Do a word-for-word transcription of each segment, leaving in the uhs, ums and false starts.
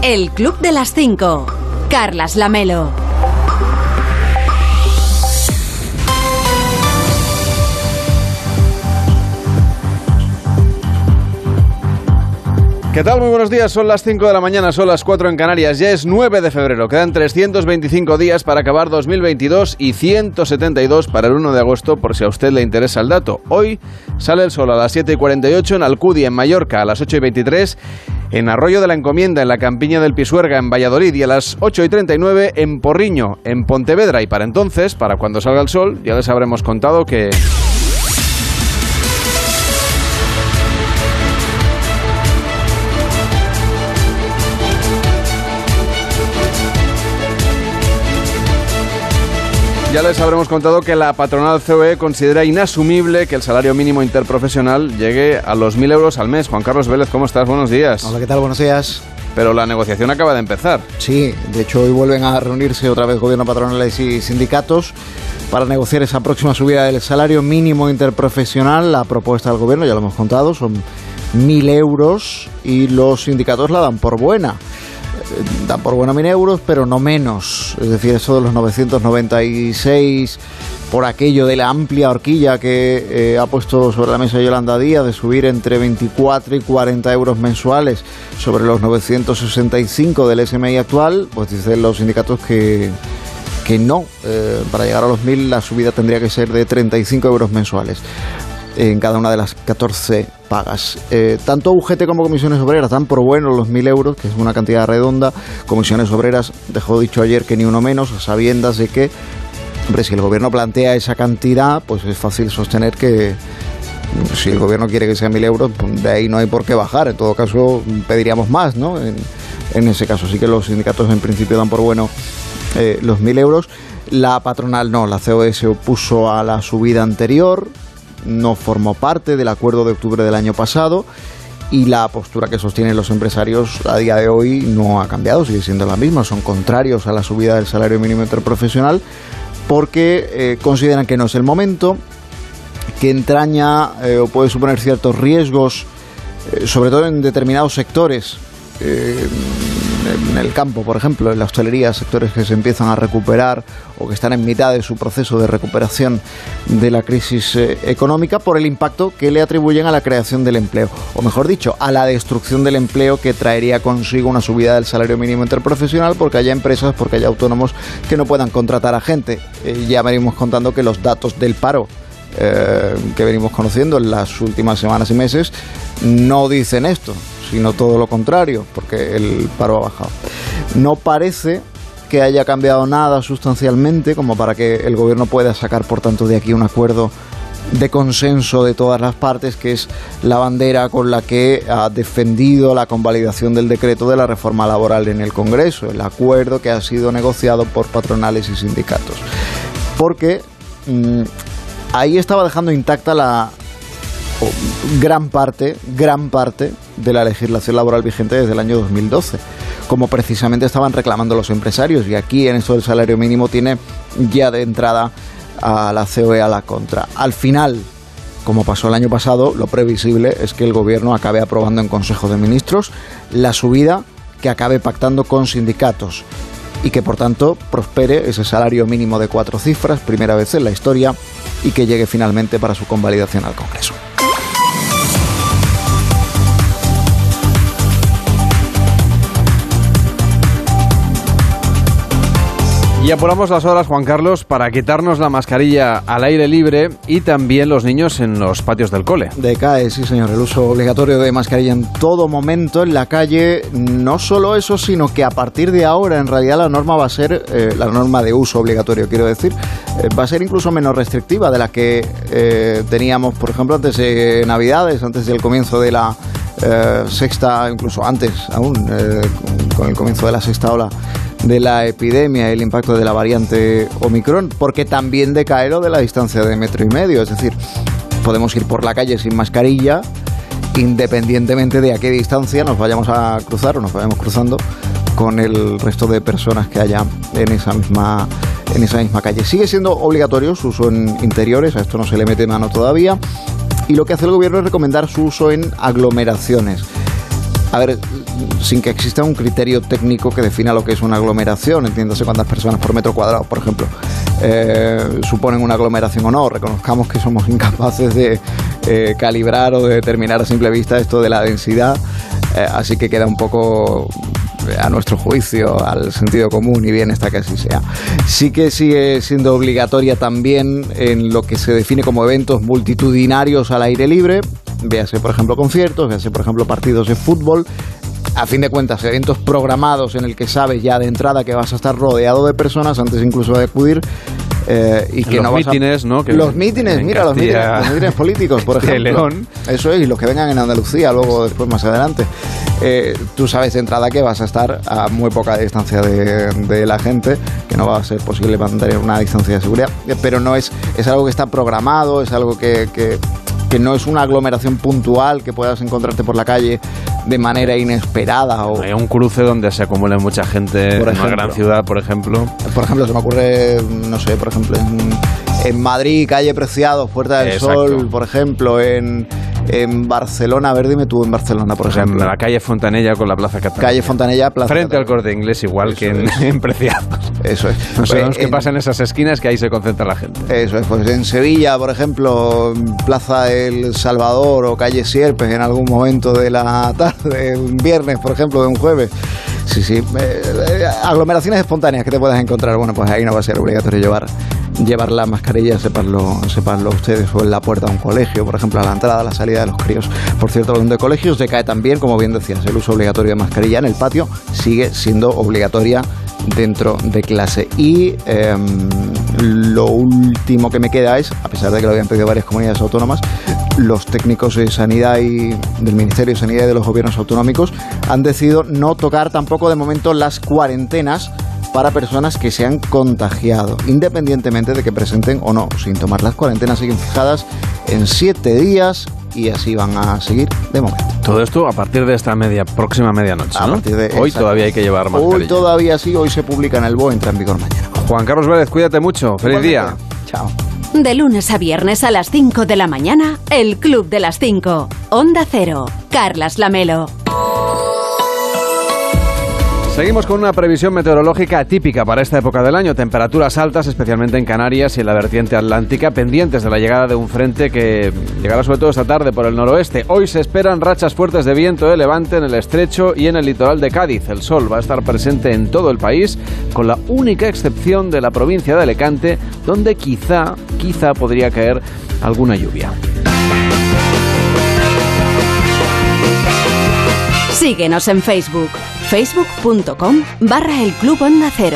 El Club de las Cinco. Carlas Lamelo. ¿Qué tal? Muy buenos días, son las cinco de la mañana, son las cuatro en Canarias, ya es nueve de febrero, quedan trescientos veinticinco días para acabar dos mil veintidós y ciento setenta y dos para el uno de agosto, por si a usted le interesa el dato. Hoy sale el sol a las siete y cuarenta y ocho en Alcudia, en Mallorca, a las ocho y veintitrés en Arroyo de la Encomienda, en la Campiña del Pisuerga, en Valladolid, y a las ocho y treinta y nueve en Porriño, en Pontevedra. Y para entonces, para cuando salga el sol, ya les habremos contado que... Ya les habremos contado que la patronal C O E considera inasumible que el salario mínimo interprofesional llegue a los mil euros al mes. Juan Carlos Vélez, ¿cómo estás? Buenos días. Hola, ¿qué tal? Buenos días. Pero la negociación acaba de empezar. Sí, de hecho hoy vuelven a reunirse otra vez gobierno, patronales y sindicatos para negociar esa próxima subida del salario mínimo interprofesional. La propuesta del gobierno, ya lo hemos contado, son mil euros y los sindicatos la dan por buena. Dan por buena mil euros, pero no menos. Es decir, eso de los novecientos noventa y seis por aquello de la amplia horquilla que eh, ha puesto sobre la mesa Yolanda Díaz de subir entre veinticuatro y cuarenta euros mensuales sobre los novecientos sesenta y cinco del S M I actual, pues dicen los sindicatos que, que no. Eh, para llegar a los mil la subida tendría que ser de treinta y cinco euros mensuales en cada una de las catorce pagas. Eh, tanto U G T como Comisiones Obreras dan por buenos los mil euros, que es una cantidad redonda. Comisiones Obreras dejó dicho ayer que ni uno menos, a sabiendas de que, hombre, si el gobierno plantea esa cantidad, pues es fácil sostener que si el gobierno quiere que sea mil euros, pues de ahí no hay por qué bajar. En todo caso, pediríamos más, ¿no? En, en ese caso, sí que los sindicatos en principio dan por bueno eh, los mil euros. La patronal no, la C O E se opuso a la subida anterior, no formó parte del acuerdo de octubre del año pasado y la postura que sostienen los empresarios a día de hoy no ha cambiado, sigue siendo la misma. Son contrarios a la subida del salario mínimo interprofesional porque eh, consideran que no es el momento, que entraña eh, o puede suponer ciertos riesgos, eh, sobre todo en determinados sectores, eh, en el campo, por ejemplo, en la hostelería, sectores que se empiezan a recuperar o que están en mitad de su proceso de recuperación de la crisis eh, económica, por el impacto que le atribuyen a la creación del empleo, o mejor dicho, a la destrucción del empleo que traería consigo una subida del salario mínimo interprofesional, porque haya empresas, porque haya autónomos que no puedan contratar a gente. Eh, ya venimos contando que los datos del paro eh, que venimos conociendo en las últimas semanas y meses no dicen esto, sino todo lo contrario, porque el paro ha bajado. No parece que haya cambiado nada sustancialmente como para que el gobierno pueda sacar, por tanto, de aquí un acuerdo de consenso de todas las partes, que es la bandera con la que ha defendido la convalidación del decreto de la reforma laboral en el Congreso, el acuerdo que ha sido negociado por patronales y sindicatos. Porque mmm, ahí estaba dejando intacta la gran parte, gran parte de la legislación laboral vigente desde el año dos mil doce, como precisamente estaban reclamando los empresarios, y aquí en esto del salario mínimo tiene ya de entrada a la C O E a la contra. Al final, como pasó el año pasado, lo previsible es que el gobierno acabe aprobando en Consejo de Ministros la subida que acabe pactando con sindicatos y que por tanto prospere ese salario mínimo de cuatro cifras, primera vez en la historia, y que llegue finalmente para su convalidación al Congreso. Y apuramos las horas, Juan Carlos, para quitarnos la mascarilla al aire libre y también los niños en los patios del cole. Decae, sí señor, el uso obligatorio de mascarilla en todo momento en la calle. No solo eso, sino que a partir de ahora en realidad la norma va a ser, eh, la norma de uso obligatorio quiero decir, eh, va a ser incluso menos restrictiva de la que eh, teníamos, por ejemplo, antes de Navidades, antes del comienzo de la eh, sexta, incluso antes aún, eh, con, con el comienzo de la sexta ola de la epidemia y el impacto de la variante Omicron, porque también decae lo de la distancia de metro y medio, es decir, podemos ir por la calle sin mascarilla independientemente de a qué distancia nos vayamos a cruzar o nos vayamos cruzando con el resto de personas que haya en esa misma en esa misma calle. Sigue siendo obligatorio su uso en interiores, a esto no se le mete mano todavía, y lo que hace el gobierno es recomendar su uso en aglomeraciones. A ver, sin que exista un criterio técnico que defina lo que es una aglomeración, entiéndase cuántas personas por metro cuadrado, por ejemplo, eh, suponen una aglomeración o no. Reconozcamos que somos incapaces de eh, calibrar o de determinar a simple vista esto de la densidad, eh, así que queda un poco a nuestro juicio, al sentido común, y bien está que así sea. Sí que sigue siendo obligatoria también en lo que se define como eventos multitudinarios al aire libre, véase por ejemplo conciertos, véase por ejemplo partidos de fútbol. A fin de cuentas, eventos programados en el que sabes ya de entrada que vas a estar rodeado de personas antes incluso de acudir. Eh, y que los no mítines, a... ¿no? Que los mítines, mira, los mítines, los mítines políticos, por ejemplo. León. Eso es, y los que vengan en Andalucía, luego después más adelante. Eh, tú sabes de entrada que vas a estar a muy poca distancia de, de la gente, que no va a ser posible mantener una distancia de seguridad, pero no es, es algo que está programado, es algo que... que que no es una aglomeración puntual que puedas encontrarte por la calle de manera inesperada. O hay un cruce donde se acumula mucha gente en una gran ciudad, por ejemplo. Por ejemplo, se me ocurre, no sé, por ejemplo, en, en Madrid, calle Preciados, Puerta del Exacto. Sol, por ejemplo, en... En Barcelona, a ver, dime tú en Barcelona, por ejemplo. En la calle Fontanella con la Plaza Cataluña. Calle Fontanella, Plaza Frente Cataluña. al Corte Inglés, igual Eso que en, en Preciados. Eso es. No sabemos qué pasa en esas esquinas, que ahí se concentra la gente. Eso es, pues en Sevilla, por ejemplo, Plaza El Salvador o calle Sierpes en algún momento de la tarde, un viernes, por ejemplo, de un jueves. Sí, sí. Eh, eh, aglomeraciones espontáneas que te puedas encontrar. Bueno, pues ahí no va a ser obligatorio llevar llevar la mascarilla, sepanlo, sepanlo ustedes, o en la puerta de un colegio, por ejemplo, a la entrada, a la salida de los críos. Por cierto, hablando de colegios, decae también, como bien decías, el uso obligatorio de mascarilla en el patio, sigue siendo obligatoria dentro de clase. Y eh, lo último que me queda es, a pesar de que lo habían pedido varias comunidades autónomas, los técnicos de sanidad y del Ministerio de Sanidad y de los gobiernos autonómicos han decidido no tocar tampoco de momento las cuarentenas para personas que se han contagiado, independientemente de que presenten o no síntomas. Las cuarentenas siguen fijadas en siete días y así van a seguir de momento. Todo esto a partir de esta media próxima medianoche, ¿no? A partir de, hoy exacto. Todavía hay que llevar mascarilla. Hoy todavía sí, hoy se publica en el B O E, entra en vigor mañana. Juan Carlos Vélez, cuídate mucho. Feliz día. Chao. De lunes a viernes a las cinco de la mañana, el Club de las cinco. Onda Cero. Carlas Lamelo. Seguimos con una previsión meteorológica atípica para esta época del año. Temperaturas altas, especialmente en Canarias y en la vertiente atlántica, pendientes de la llegada de un frente que llegará sobre todo esta tarde por el noroeste. Hoy se esperan rachas fuertes de viento de levante en el estrecho y en el litoral de Cádiz. El sol va a estar presente en todo el país, con la única excepción de la provincia de Alicante, donde quizá, quizá podría caer alguna lluvia. Síguenos en Facebook. facebook.com barra el Club Onda Cero.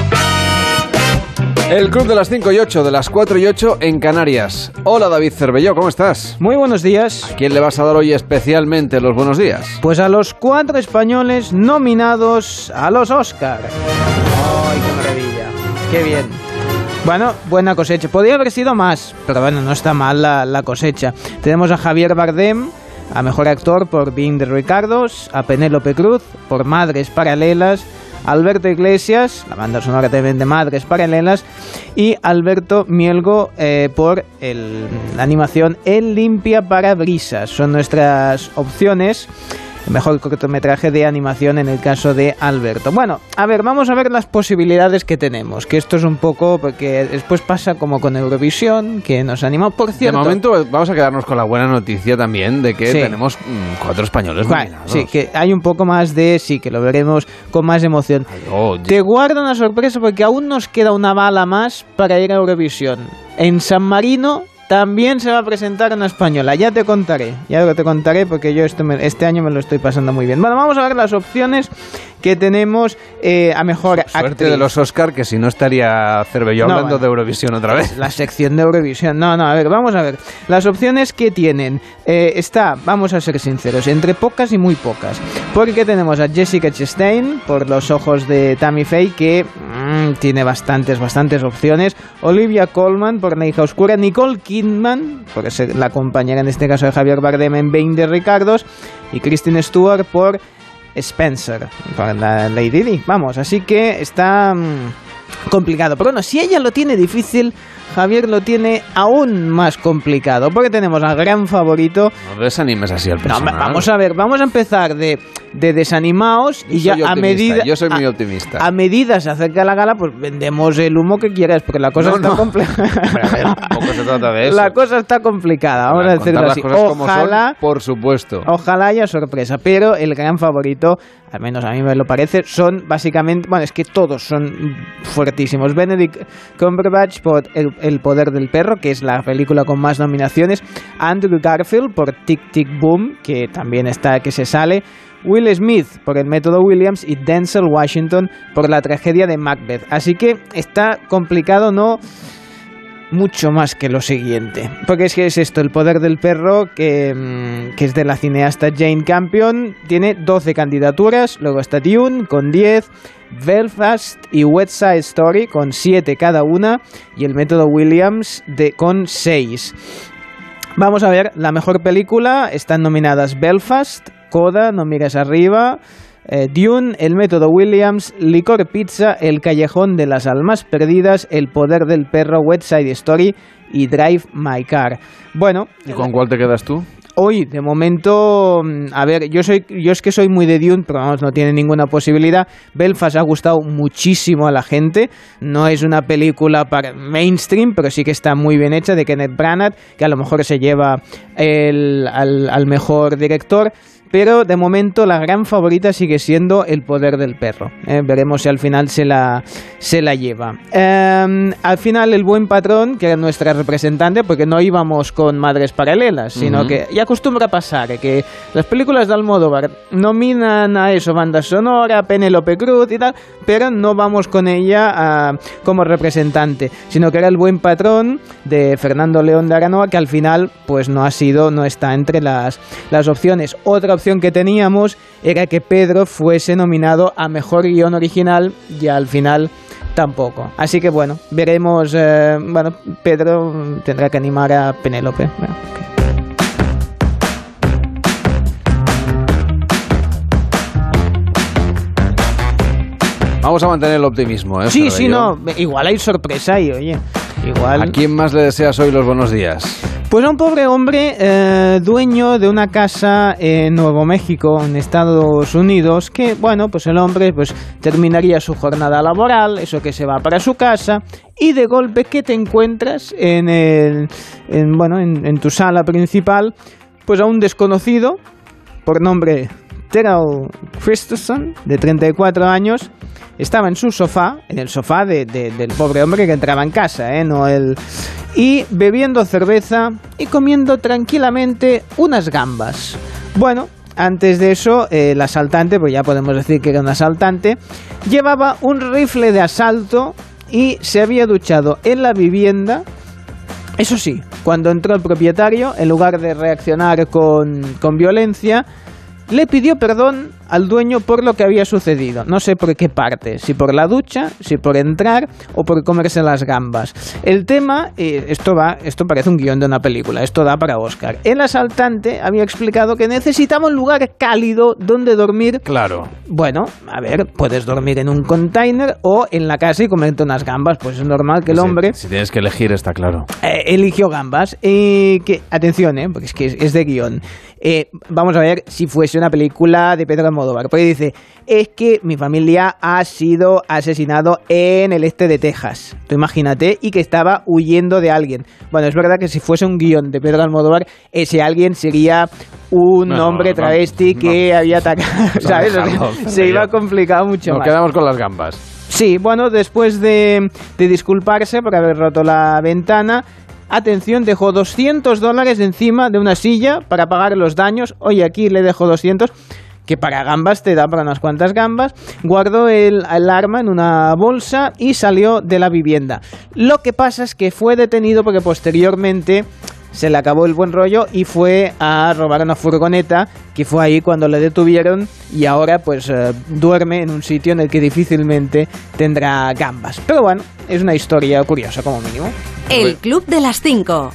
El Club de las cinco y ocho, de las cuatro y ocho en Canarias. Hola David Cervelló, ¿cómo estás? Muy buenos días. ¿A quién le vas a dar hoy especialmente los buenos días? Pues a los cuatro españoles nominados a los Oscar. ¡Ay, qué maravilla! ¡Qué bien! Bueno, buena cosecha. Podría haber sido más, pero bueno, no está mal la, la cosecha. Tenemos a Javier Bardem a Mejor Actor por Being the Ricardos, a Penélope Cruz por Madres Paralelas, Alberto Iglesias, la banda sonora también de Madres Paralelas, y Alberto Mielgo eh, por el, la animación El Limpia Parabrisas. Son nuestras opciones. Mejor cortometraje de animación en el caso de Alberto. Bueno, a ver, vamos a ver las posibilidades que tenemos, que esto es un poco, porque después pasa como con Eurovisión, que nos animó, por cierto. De momento vamos a quedarnos con la buena noticia también de que sí. tenemos mmm, cuatro españoles nominados. Sí, que hay un poco más de, sí, que lo veremos con más emoción. Ay, oh, Te guardo una sorpresa porque aún nos queda una bala más para ir a Eurovisión. En San Marino también se va a presentar una española, ya te contaré, ya te contaré porque yo este, este año me lo estoy pasando muy bien. Bueno, vamos a ver las opciones que tenemos eh, a Mejor Actriz. Suerte de los Oscar, que si no estaría Cervelló no, hablando bueno, de Eurovisión otra vez. La sección de Eurovisión, no, no, a ver, vamos a ver. Las opciones que tienen, eh, está, vamos a ser sinceros, entre pocas y muy pocas. Porque tenemos a Jessica Chastain, por Los ojos de Tammy Faye, que mmm, tiene bastantes, bastantes opciones. Olivia Colman, por La hija oscura. Nicole Kidman, porque es la compañera en este caso de Javier Bardem en Being the Ricardos. Y Kristen Stewart por Spencer, por la Lady Di. Vamos, así que está mmm, complicado. Pero bueno, si ella lo tiene difícil, Javier lo tiene aún más complicado, porque tenemos al gran favorito. No desanimes así al personal. No, vamos a ver, vamos a empezar de, de desanimados y ya a medida yo soy muy a, optimista. A medida se acerca la gala, pues vendemos el humo que quieras, porque la cosa no, está no. complicada. Tampoco se trata de eso. La cosa está complicada, vamos a decirlo así. Ojalá, son, por supuesto. Ojalá haya sorpresa, pero el gran favorito, al menos a mí me lo parece, son básicamente, bueno, es que todos son fuertísimos. Benedict Cumberbatch por el, el Poder del Perro, que es la película con más nominaciones. Andrew Garfield por Tic Tic Boom, que también está, que se sale. Will Smith por El Método Williams y Denzel Washington por La Tragedia de Macbeth. Así que está complicado, ¿no? Mucho más que lo siguiente, porque es que es esto, El Poder del Perro, que, que es de la cineasta Jane Campion, tiene doce candidaturas, luego está Dune con diez, Belfast y West Side Story con siete cada una, y El Método Williams de, con seis. Vamos a ver, la mejor película, están nominadas Belfast, Coda, No mires arriba, eh, Dune, El Método Williams, Licor Pizza, El Callejón de las Almas Perdidas, El Poder del Perro, West Side Story y Drive My Car. Bueno, ¿y con cuál te quedas tú? Hoy, de momento, a ver, yo soy yo es que soy muy de Dune, pero vamos, no tiene ninguna posibilidad. Belfast ha gustado muchísimo a la gente. No es una película para mainstream, pero sí que está muy bien hecha, de Kenneth Branagh, que a lo mejor se lleva el, al, al mejor director. Pero de momento la gran favorita sigue siendo El Poder del Perro. Eh, veremos si al final se la, se la lleva. Eh, al final El Buen Patrón, que era nuestra representante, porque no íbamos con Madres Paralelas, sino uh-huh. que ya acostumbra pasar eh, que las películas de Almodóvar nominan a eso, banda sonora, Penélope Cruz y tal, pero no vamos con ella uh, como representante, sino que era El Buen Patrón de Fernando León de Aranoa, que al final pues no ha sido, no está entre las, las opciones. Otra opción que teníamos era que Pedro fuese nominado a Mejor Guión Original y al final tampoco. Así que bueno, veremos. Eh, bueno, Pedro tendrá que animar a Penélope. Bueno, okay. Vamos a mantener el optimismo, ¿eh? Sí, sí, no. Igual hay sorpresa y oye, igual. ¿A quién más le deseas hoy los buenos días? Pues a un pobre hombre eh, dueño de una casa en Nuevo México, en Estados Unidos, que, bueno, pues el hombre pues terminaría su jornada laboral, eso que se va para su casa, y de golpe que te encuentras en, el, en, bueno, en, en tu sala principal, pues a un desconocido, por nombre Terrell Christensen, de treinta y cuatro años, estaba en su sofá, en el sofá de, de, del pobre hombre que entraba en casa, ¿eh? No el... y bebiendo cerveza y comiendo tranquilamente unas gambas. Bueno, antes de eso, eh, el asaltante, pues ya podemos decir que era un asaltante, llevaba un rifle de asalto y se había duchado en la vivienda. Eso sí, cuando entró el propietario, en lugar de reaccionar con, con violencia, le pidió perdón al dueño por lo que había sucedido. No sé por qué parte, si por la ducha, si por entrar o por comerse las gambas. El tema, eh, esto va, esto parece un guión de una película, esto da para Oscar. El asaltante había explicado que necesitaba un lugar cálido donde dormir. Claro. Bueno, a ver, puedes dormir en un container o en la casa y comerte unas gambas, pues es normal que el hombre... Si, si tienes que elegir, está claro. Eh, eligió gambas. Eh, que, atención, eh, porque es que es, es de guión. Eh, vamos a ver si fuese una película de Pedro Almodóvar, porque dice, es que mi familia ha sido asesinado en el este de Texas, tú imagínate, y que estaba huyendo de alguien. Bueno, es verdad que si fuese un guión de Pedro Almodóvar, ese alguien sería un no, hombre travesti no, que no, había atacado, ¿sabes? Dejarlo, se iba a complicar mucho Nos más. Nos quedamos con las gambas. Sí, bueno, después de, de disculparse por haber roto la ventana, atención, dejó doscientos dólares encima de una silla para pagar los daños. Oye, aquí le dejo doscientos, que para gambas te da para unas cuantas gambas. Guardó el, el arma en una bolsa y salió de la vivienda. Lo que pasa es que fue detenido porque posteriormente se le acabó el buen rollo y fue a robar una furgoneta, que fue ahí cuando le detuvieron, y ahora pues eh, duerme en un sitio en el que difícilmente tendrá gambas. Pero bueno, es una historia curiosa como mínimo. El Club de las Cinco.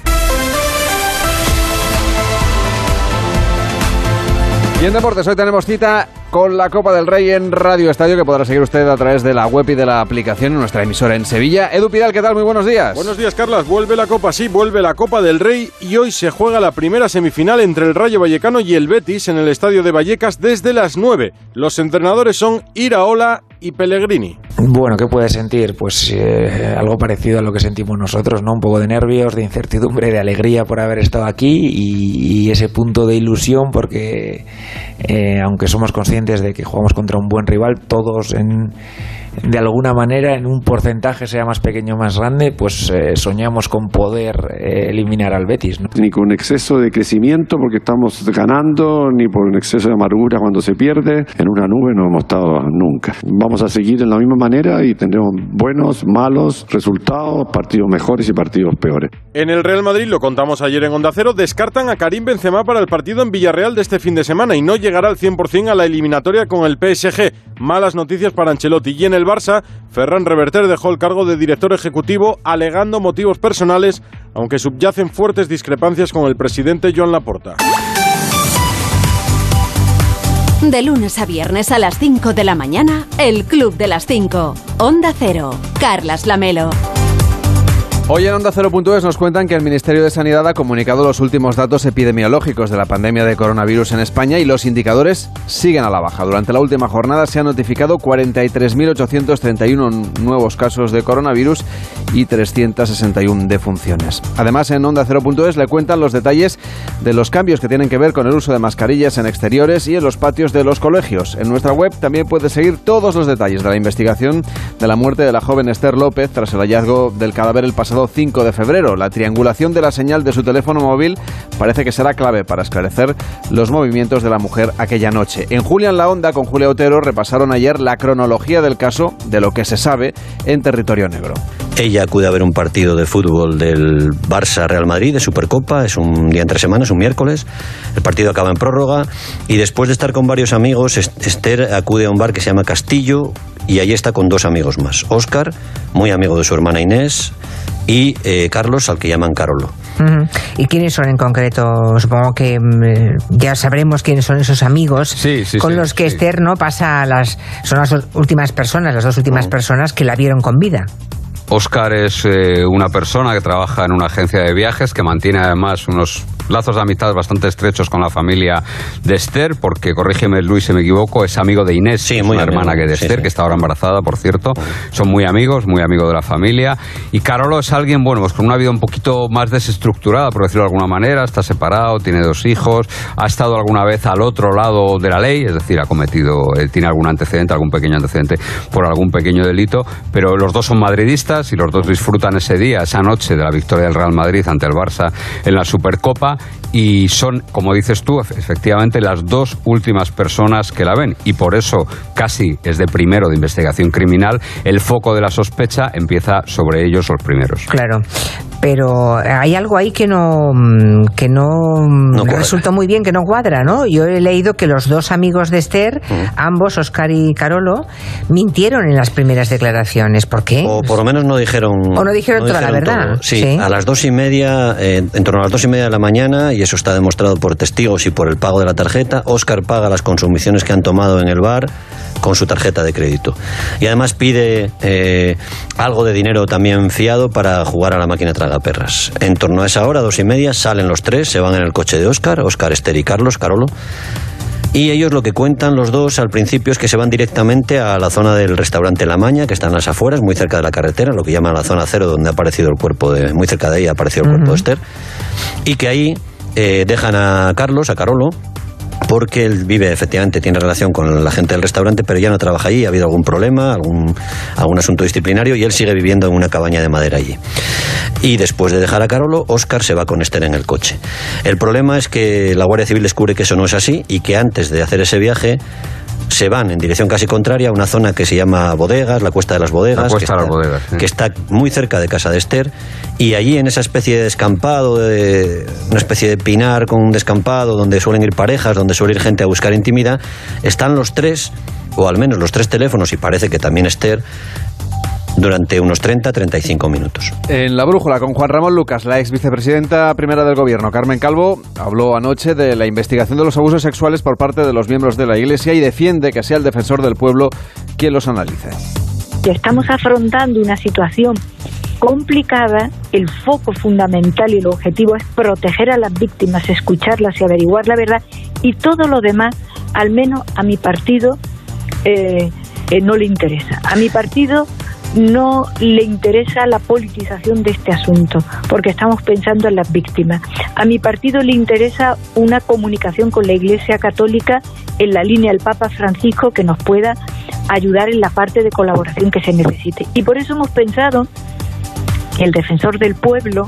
Y en deportes hoy tenemos cita con la Copa del Rey en Radio Estadio, que podrá seguir usted a través de la web y de la aplicación en nuestra emisora en Sevilla. Edu Pidal, ¿qué tal? Muy buenos días. Buenos días, Carlas. Vuelve la Copa, sí, vuelve la Copa del Rey y hoy se juega la primera semifinal entre el Rayo Vallecano y el Betis en el estadio de Vallecas desde las nueve. Los entrenadores son Iraola y Pellegrini. Bueno, ¿qué puedes sentir? Pues eh, algo parecido a lo que sentimos nosotros, ¿no? Un poco de nervios, de incertidumbre, de alegría por haber estado aquí y, y ese punto de ilusión porque eh, aunque somos conscientes de que jugamos contra un buen rival, todos en, de alguna manera, en un porcentaje, sea más pequeño o más grande, pues eh, soñamos con poder eh, eliminar al Betis, ¿no? Ni con exceso de crecimiento porque estamos ganando, ni por un exceso de amargura cuando se pierde. En una nube no hemos estado nunca. Vamos a seguir en la misma manera y tendremos buenos, malos resultados, partidos mejores y partidos peores. En el Real Madrid, lo contamos ayer en Onda Cero, descartan a Karim Benzema para el partido en Villarreal de este fin de semana y no llegará al cien por ciento a la eliminatoria con el P S G. Malas noticias para Ancelotti. Y en el Barça, Ferran Reverter dejó el cargo de director ejecutivo alegando motivos personales, aunque subyacen fuertes discrepancias con el presidente Joan Laporta. De lunes a viernes a las cinco de la mañana, el Club de las cinco. Onda Cero. Carlas Lamelo. Hoy en Onda Cero punto es nos cuentan que el Ministerio de Sanidad ha comunicado los últimos datos epidemiológicos de la pandemia de coronavirus en España y los indicadores siguen a la baja. Durante la última jornada se han notificado cuarenta y tres mil ochocientos treinta y uno nuevos casos de coronavirus y trescientas sesenta y una defunciones. Además, en Onda Cero punto es le cuentan los detalles de los cambios que tienen que ver con el uso de mascarillas en exteriores y en los patios de los colegios. En nuestra web también puede seguir todos los detalles de la investigación de la muerte de la joven Esther López tras el hallazgo del cadáver el pasado cinco de febrero. La triangulación de la señal de su teléfono móvil parece que será clave para esclarecer los movimientos de la mujer aquella noche. En Julia en la Onda, con Julia Otero, repasaron ayer la cronología del caso, de lo que se sabe en territorio negro. Ella acude a ver un partido de fútbol del Barça-Real Madrid de Supercopa, es un día entre semana, es un miércoles, el partido acaba en prórroga y después de estar con varios amigos, Esther acude a un bar que se llama Castillo y allí está con dos amigos más, Óscar, muy amigo de su hermana Inés, y eh, Carlos, al que llaman Carolo. Uh-huh. ¿Y quiénes son en concreto? Supongo que eh, ya sabremos quiénes son esos amigos sí, sí, con sí, los que sí. Esther no pasa a las... Son las últimas personas, las dos últimas uh-huh. personas que la vieron con vida. Óscar es eh, una persona que trabaja en una agencia de viajes que mantiene además unos lazos de amistad bastante estrechos con la familia de Esther, porque, corrígeme Luis si me equivoco, es amigo de Inés, sí, es muy una amigo, hermana que de Esther, sí, sí. que está ahora embarazada, por cierto. Son muy amigos, muy amigo de la familia. Y Carolo es alguien, bueno, pues con una vida un poquito más desestructurada, por decirlo de alguna manera. Está separado, tiene dos hijos, ha estado alguna vez al otro lado de la ley, es decir, ha cometido, eh, tiene algún antecedente, algún pequeño antecedente por algún pequeño delito, pero los dos son madridistas y los dos disfrutan ese día, esa noche de la victoria del Real Madrid ante el Barça en la Supercopa, y son, como dices tú, efectivamente las dos últimas personas que la ven, y por eso casi es de primero de investigación criminal, el foco de la sospecha empieza sobre ellos los primeros. Claro, pero hay algo ahí que no que no, no resultó muy bien, que no cuadra, ¿no? Yo he leído que los dos amigos de Esther, uh-huh. ambos, Óscar y Carolo, mintieron en las primeras declaraciones. ¿Por qué? O por lo menos no dijeron... O no dijeron, no toda dijeron la verdad. Sí, sí, a las dos y media, eh, en torno a las dos y media de la mañana, y eso está demostrado por testigos y por el pago de la tarjeta, Óscar paga las consumiciones que han tomado en el bar con su tarjeta de crédito. Y además pide eh, algo de dinero también fiado para jugar a la máquina tragaperras. En torno a esa hora, dos y media, salen los tres, se van en el coche de Óscar, Óscar, Esther y Carlos, Carolo. Y ellos lo que cuentan los dos al principio es que se van directamente a la zona del restaurante La Maña, que está en las afueras, muy cerca de la carretera, lo que llaman la zona cero, donde ha aparecido el cuerpo de, muy cerca de ahí ha aparecido el uh-huh. cuerpo de Esther, y que ahí eh, dejan a Carlos, a Carolo, porque él vive, efectivamente, tiene relación con la gente del restaurante, pero ya no trabaja allí, ha habido algún problema, algún, algún asunto disciplinario, y él sigue viviendo en una cabaña de madera allí. Y después de dejar a Carolo, Óscar se va con Esther en el coche. El problema es que la Guardia Civil descubre que eso no es así, y que antes de hacer ese viaje se van en dirección casi contraria a una zona que se llama Bodegas, la Cuesta de las Bodegas, la que, está, las Bodegas sí. que está muy cerca de casa de Esther, y allí en esa especie de descampado, de, una especie de pinar con un descampado donde suelen ir parejas, donde suele ir gente a buscar intimidad, están los tres, o al menos los tres teléfonos, y parece que también Esther, durante unos treinta a treinta y cinco minutos. En La Brújula, con Juan Ramón Lucas, la ex vicepresidenta primera del Gobierno, Carmen Calvo, habló anoche de la investigación de los abusos sexuales por parte de los miembros de la Iglesia y defiende que sea el defensor del pueblo quien los analice. Estamos afrontando una situación complicada, el foco fundamental y el objetivo es proteger a las víctimas, escucharlas y averiguar la verdad, y todo lo demás, al menos a mi partido, eh, eh, no le interesa. A mi partido no le interesa la politización de este asunto, porque estamos pensando en las víctimas. A mi partido le interesa una comunicación con la Iglesia Católica en la línea del Papa Francisco que nos pueda ayudar en la parte de colaboración que se necesite. Y por eso hemos pensado que el defensor del pueblo,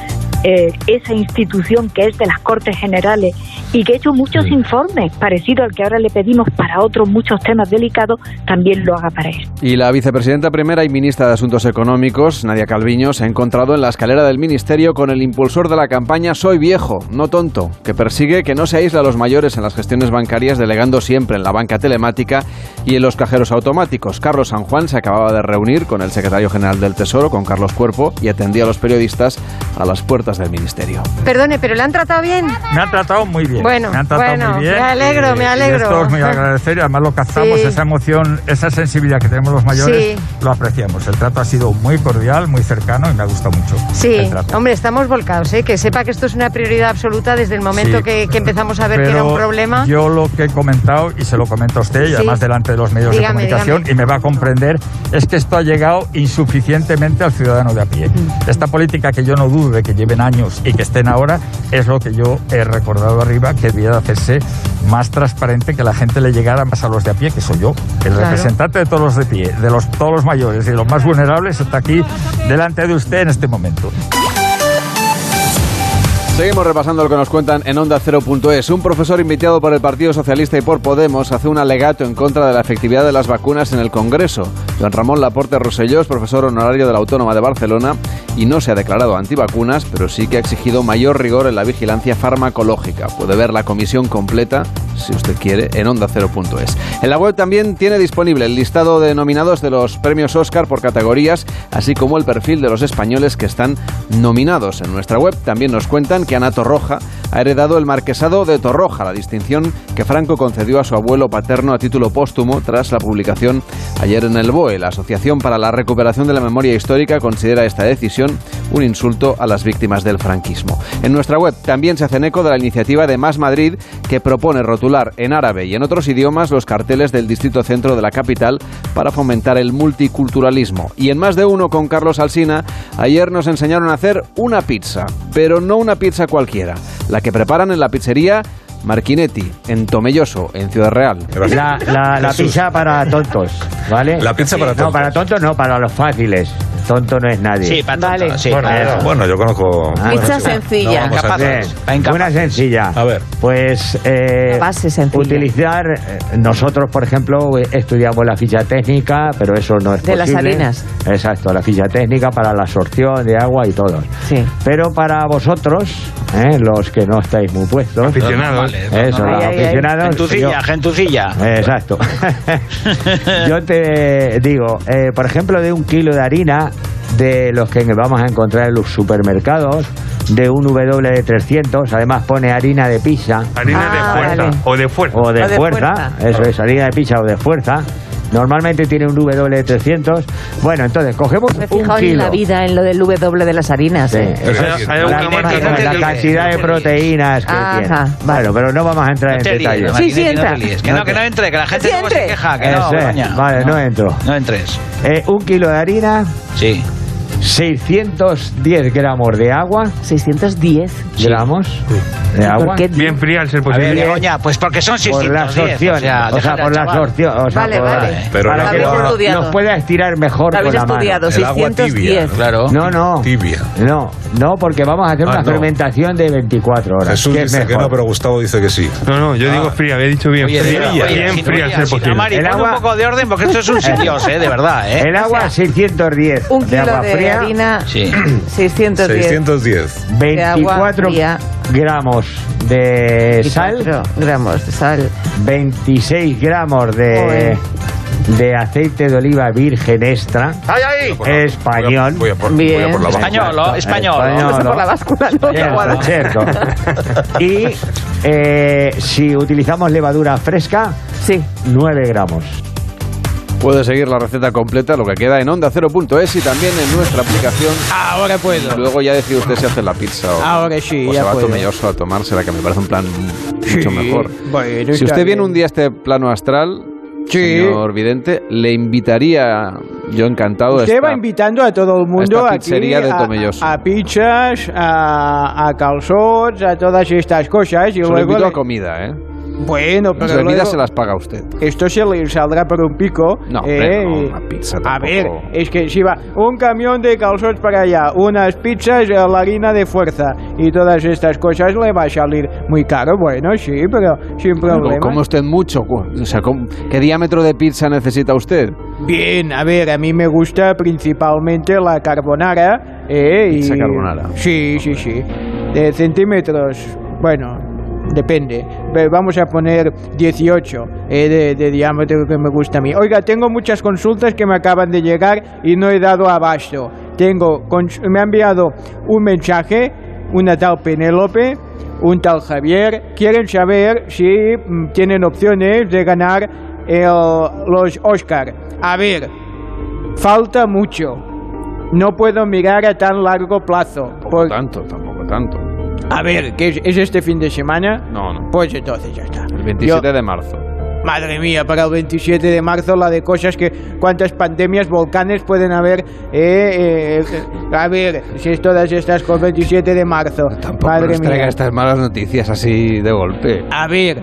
eh, esa institución que es de las Cortes Generales y que ha hecho muchos sí. informes parecidos al que ahora le pedimos para otros muchos temas delicados, también lo haga para él. Y la vicepresidenta primera y ministra de Asuntos Económicos, Nadia Calviño, se ha encontrado en la escalera del Ministerio con el impulsor de la campaña Soy Viejo, no tonto, que persigue que no se aísle a los mayores en las gestiones bancarias, delegando siempre en la banca telemática y en los cajeros automáticos. Carlos San Juan se acababa de reunir con el secretario general del Tesoro, con Carlos Cuerpo, y atendía a los periodistas a las puertas del Ministerio. Perdone, ¿pero le han tratado bien? Me han tratado muy bien. Bueno, me han tratado bueno, muy bien. me alegro, y, me alegro. Y esto es muy agradecer y además lo captamos, sí. esa emoción, esa sensibilidad que tenemos los mayores, sí. lo apreciamos. El trato ha sido muy cordial, muy cercano y me ha gustado mucho. Sí, hombre, estamos volcados, ¿eh? Que sepa que esto es una prioridad absoluta desde el momento sí. que, que empezamos a ver Pero que era un problema. Yo lo que he comentado, y se lo comento a usted, y sí. además delante de los medios dígame, de comunicación, dígame. Y me va a comprender, es que esto ha llegado insuficientemente al ciudadano de a pie. Mm. Esta política que yo no dudo de que lleven años y que estén ahora, es lo que yo he recordado arriba, que debía de hacerse más transparente, que la gente le llegara más a los de a pie, que soy yo, el claro. representante de todos los de pie, de los, todos los mayores y de los más vulnerables, está aquí delante de usted en este momento. Seguimos repasando lo que nos cuentan en onda cero punto es. Un profesor invitado por el Partido Socialista y por Podemos hace un alegato en contra de la efectividad de las vacunas en el Congreso. Don Ramón Laporte Rosselló es profesor honorario de la Autónoma de Barcelona y no se ha declarado antivacunas, pero sí que ha exigido mayor rigor en la vigilancia farmacológica. Puede ver la comisión completa, si usted quiere, en onda cero punto es. En la web también tiene disponible el listado de nominados de los premios Oscar por categorías, así como el perfil de los españoles que están nominados. En nuestra web también nos cuentan que Ana Torroja ha heredado el Marquesado de Torroja, la distinción que Franco concedió a su abuelo paterno a título póstumo tras la publicación ayer en el B O E. La Asociación para la Recuperación de la Memoria Histórica considera esta decisión un insulto a las víctimas del franquismo. En nuestra web también se hacen eco de la iniciativa de Más Madrid, que propone rotular en árabe y en otros idiomas los carteles del distrito centro de la capital para fomentar el multiculturalismo. Y en Más de Uno con Carlos Alsina, ayer nos enseñaron a hacer una pizza, pero no una pizza cualquiera, la que preparan en la pizzería Marchinetti, en Tomelloso, en Ciudad Real. La, la, la pizza para tontos, ¿vale? La pizza para tontos. No, para tontos no, para los fáciles. Tonto no es nadie. Sí, para tontos. Vale. Sí, bueno, para... bueno, yo conozco... Ah, pizza bueno, sencilla. No, Bien, una sencilla. A ver. Pues eh, base sencilla. Utilizar, eh, nosotros, por ejemplo, estudiamos la ficha técnica, pero eso no es de posible. De las salinas. Exacto, la ficha técnica para la absorción de agua y todo. Sí. Pero para vosotros, eh, los que no estáis muy puestos... Aficionados. Eso, ay, los ay, aficionados... Gentucilla, gentucilla. Exacto. Yo te digo, eh, por ejemplo, de un kilo de harina, de los que vamos a encontrar en los supermercados, de un W de trescientos, además pone harina de pizza. Harina ah, de fuerza, vale. o de fuerza. O de, o de fuerza, fuerza, eso es, harina de pizza o de fuerza. Normalmente tiene un W de trescientos. Bueno, entonces cogemos Me he un fijado kilo. en la vida en lo del W de las harinas. Sí, ¿eh? eso es, hay la, la, la cantidad de proteínas que Ajá, tiene. Vale. Bueno, pero no vamos a entrar no en detalles. Sí, sí, entra. Que no, que no entre, que la gente sí, luego se queja. Que no, Ese, vale, no, no entro. No entres. Eh, un kilo de harina. Sí. seiscientos diez gramos de agua. seiscientos diez gramos sí. de agua. Bien fría al ser posible. A ver, Begoña, pues porque son seiscientos diez. Por la absorción, o sea, o sea por la absorción. O sea, vale, por, vale. Pero para no, que no, nos pueda estirar mejor con la estudiado, mano. El agua tibia, claro. No, no. Tibia. No, no, porque vamos a hacer ah, una no. fermentación de veinticuatro horas. Jesús que dice es que no, pero Gustavo dice que sí. No, no, yo ah. digo fría, había dicho bien oye, fría. Oye, bien oye, fría al ser posible. Mari, el agua, un poco de orden porque esto es un sitios, eh, de verdad, eh. El agua seiscientos diez un kilo de agua de fría. Harina, sí. seiscientos diez. seiscientos diez. veinticuatro gramos de sal. gramos de sal. veintiséis gramos de... Joder. de aceite de oliva virgen extra. ¡Ay, ay! Español. Voy a por, voy a por la español, español. Vamos a por la báscula, no la guarda. Cierto. Y eh, si utilizamos levadura fresca, sí, nueve gramos. Puedes seguir la receta completa, lo que queda en onda cero punto es y también en nuestra aplicación. Ahora puedo. Luego ya decide usted si hace la pizza o, Ahora sí, o ya se va puedo. Tomelloso a tomársela, que me parece un plan mucho Sí, mejor. bueno, Si está usted viene bien. un día a este plano astral, Sí. señor Vidente, le invitaría, yo encantado, Usted esta- va invitando a todo el mundo esta aquí pizzería de a- Tomelloso. a, pizzas, a, a calzots, a todas estas cosas. Y Se lo luego invito le- a comida, ¿eh? Bueno, pero Las bebidas luego- se las paga usted. Esto se le saldrá por un pico. No, hombre, ¿eh? no, Y- una pizza A tampoco. ver, es que si va un camión de calzots para allá, unas pizzas, la harina de fuerza y todas estas cosas, le va a salir muy caro. Bueno, sí, pero sin problema. ¿Come usted mucho? O sea, ¿cómo- ¿qué diámetro de pizza necesita usted? Bien, a ver, a mí me gusta principalmente la carbonara. ¿eh? Pizza y- carbonara. Sí, sí, sí. De centímetros, bueno, depende. Pero vamos a poner dieciocho eh, de, de diámetro que me gusta a mí. Oiga, tengo muchas consultas que me acaban de llegar y no he dado abasto. Tengo, cons- me ha enviado un mensaje, una tal Penélope, un tal Javier. Quieren saber si mm, tienen opciones de ganar el- los Oscar. A ver, falta mucho. No puedo mirar a tan largo plazo. Tampoco tanto, tampoco tanto. A ver, ¿qué es, ¿es este fin de semana? No, no. Pues entonces ya está. El veintisiete Yo- de marzo. Madre mía, para el veintisiete de marzo la de cosas que... ¿Cuántas pandemias, volcanes pueden haber? Eh, eh, a ver, si es todas estas con veintisiete de marzo. Tampoco Madre nos traiga mía. estas malas noticias así de golpe. A ver,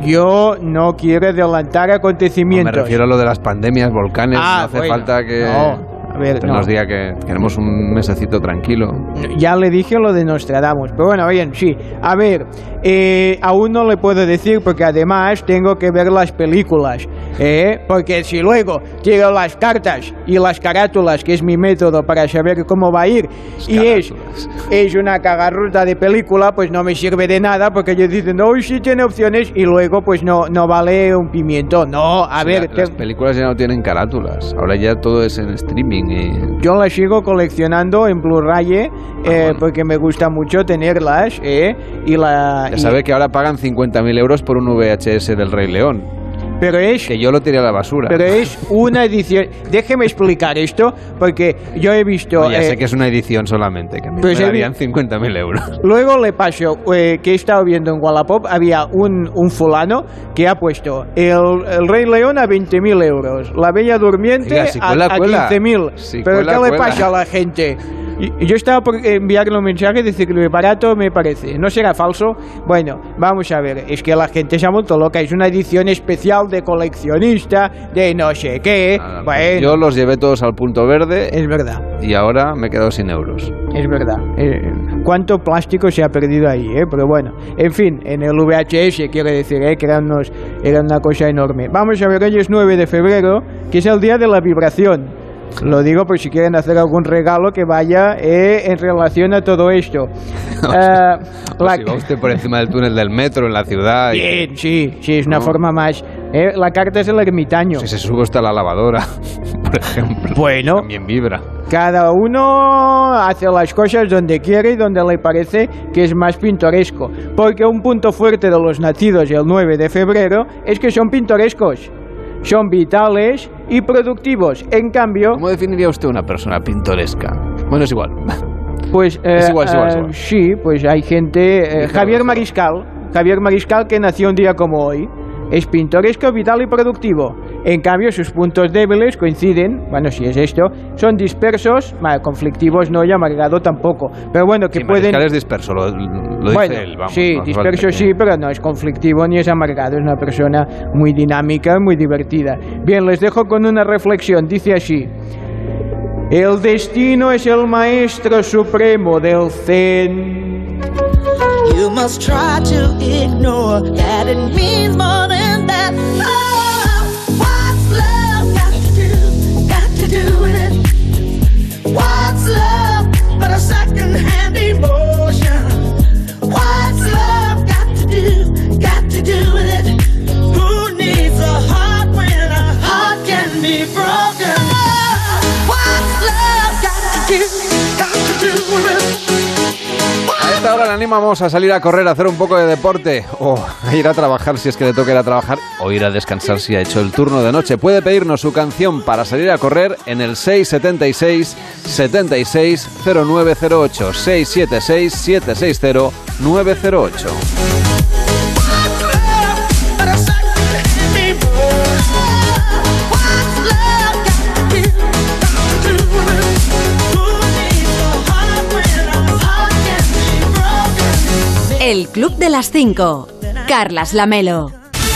yo no quiero adelantar No, acontecimientos. me refiero a lo de las pandemias, volcanes. Ah, no hace bueno, falta que no, a ver, usted no. nos diga que queremos un mesecito tranquilo. Ya le dije lo de Nostradamus, pero bueno, bien, sí. A ver, eh, aún no le puedo decir porque además tengo que ver las películas, ¿eh? Porque si luego tiro las cartas y las carátulas, que es mi método para saber cómo va a ir, y es, es una cagarruta de película, pues no me sirve de nada porque ellos dicen, hoy sí tiene opciones y luego pues no, no vale un pimiento. No, a Sí, ver... la- las te- películas ya no tienen carátulas. Ahora ya todo es en streaming. Y... Yo las sigo coleccionando en Blu-ray eh, eh, porque me gusta mucho tenerlas eh, y la Ya y- sabe que ahora pagan cincuenta mil euros por un V H S del Rey León. pero es Que yo lo tiré a la basura. pero es una edición. Déjeme explicar esto porque yo he visto. No, ya eh, sé que es una edición solamente, que a mí pues me he darían cincuenta mil euros. Luego le paso eh, que he estado viendo en Wallapop, había un, un fulano que ha puesto el, el Rey León a veinte mil euros, la Bella Durmiente Oiga, si a, cuela, a cuela. quince mil. Si Pero cuela, ¿qué le cuela. pasa a la gente? Y- y Yo estaba por enviarle un mensaje y decirle, barato me parece, ¿no será falso? Bueno, vamos a ver, es que la gente se ha vuelto loca, es una edición especial de coleccionista, de no sé qué, Nada, pues bueno, Yo los llevé todos al punto verde es verdad. y ahora me he quedado sin euros. Es verdad. Eh, ¿Cuánto plástico se ha perdido ahí? Eh? Pero bueno, en fin, en el V H S quiero decir eh, que era, unos, era una cosa enorme. Vamos a ver, hoy es nueve de febrero, que es el día de la vibración. Lo digo por si quieren hacer algún regalo que vaya eh, en relación a todo esto. Eh, O la- si va usted por encima del túnel del metro en la ciudad. y- Bien, sí, sí, es una No. forma más. eh, la carta es el ermitaño. Si se sube hasta la lavadora, por ejemplo. Bueno. También vibra. Cada uno hace las cosas donde quiere y donde le parece que es más pintoresco. Porque un punto fuerte de los nacidos el nueve de febrero es que son pintorescos. Son vitales y productivos. En cambio... ¿Cómo definiría usted una persona pintoresca? Bueno, es igual. Pues Es eh, igual, es igual, es eh, igual. sí, pues hay gente... eh, Dígalo, Javier dígalo. Mariscal, Javier Mariscal que nació un día como hoy, es pintoresco, vital y productivo. En cambio, sus puntos débiles coinciden, bueno, si es esto, son dispersos, ma- conflictivos no y amargado tampoco. Pero bueno, que Sí, pueden... Mariscal es disperso, lo, lo dice Bueno, él, vamos. sí, no hace disperso falta que- sí, pero no es conflictivo ni es amargado, es una persona muy dinámica, muy divertida. Bien, les dejo con una reflexión, dice así: el destino es el maestro supremo del zen. You must try to ignore that it means more than that. Oh, what's love got to do, got to do with it? What's love but a second-hand emotion? What's love got to do, got to do with it? Who needs a heart when a heart can be broken. What's love got to do, got to do with it? A esta hora le animamos a salir a correr, a hacer un poco de deporte o a ir a trabajar si es que le toca ir a trabajar o ir a descansar si ha hecho el turno de noche. Puede pedirnos su canción para salir a correr en el seis siete seis, siete seis cero nueve cero ocho, seis siete seis, siete seis cero nueve cero ocho. El Club de las cinco. Carlas Lamelo.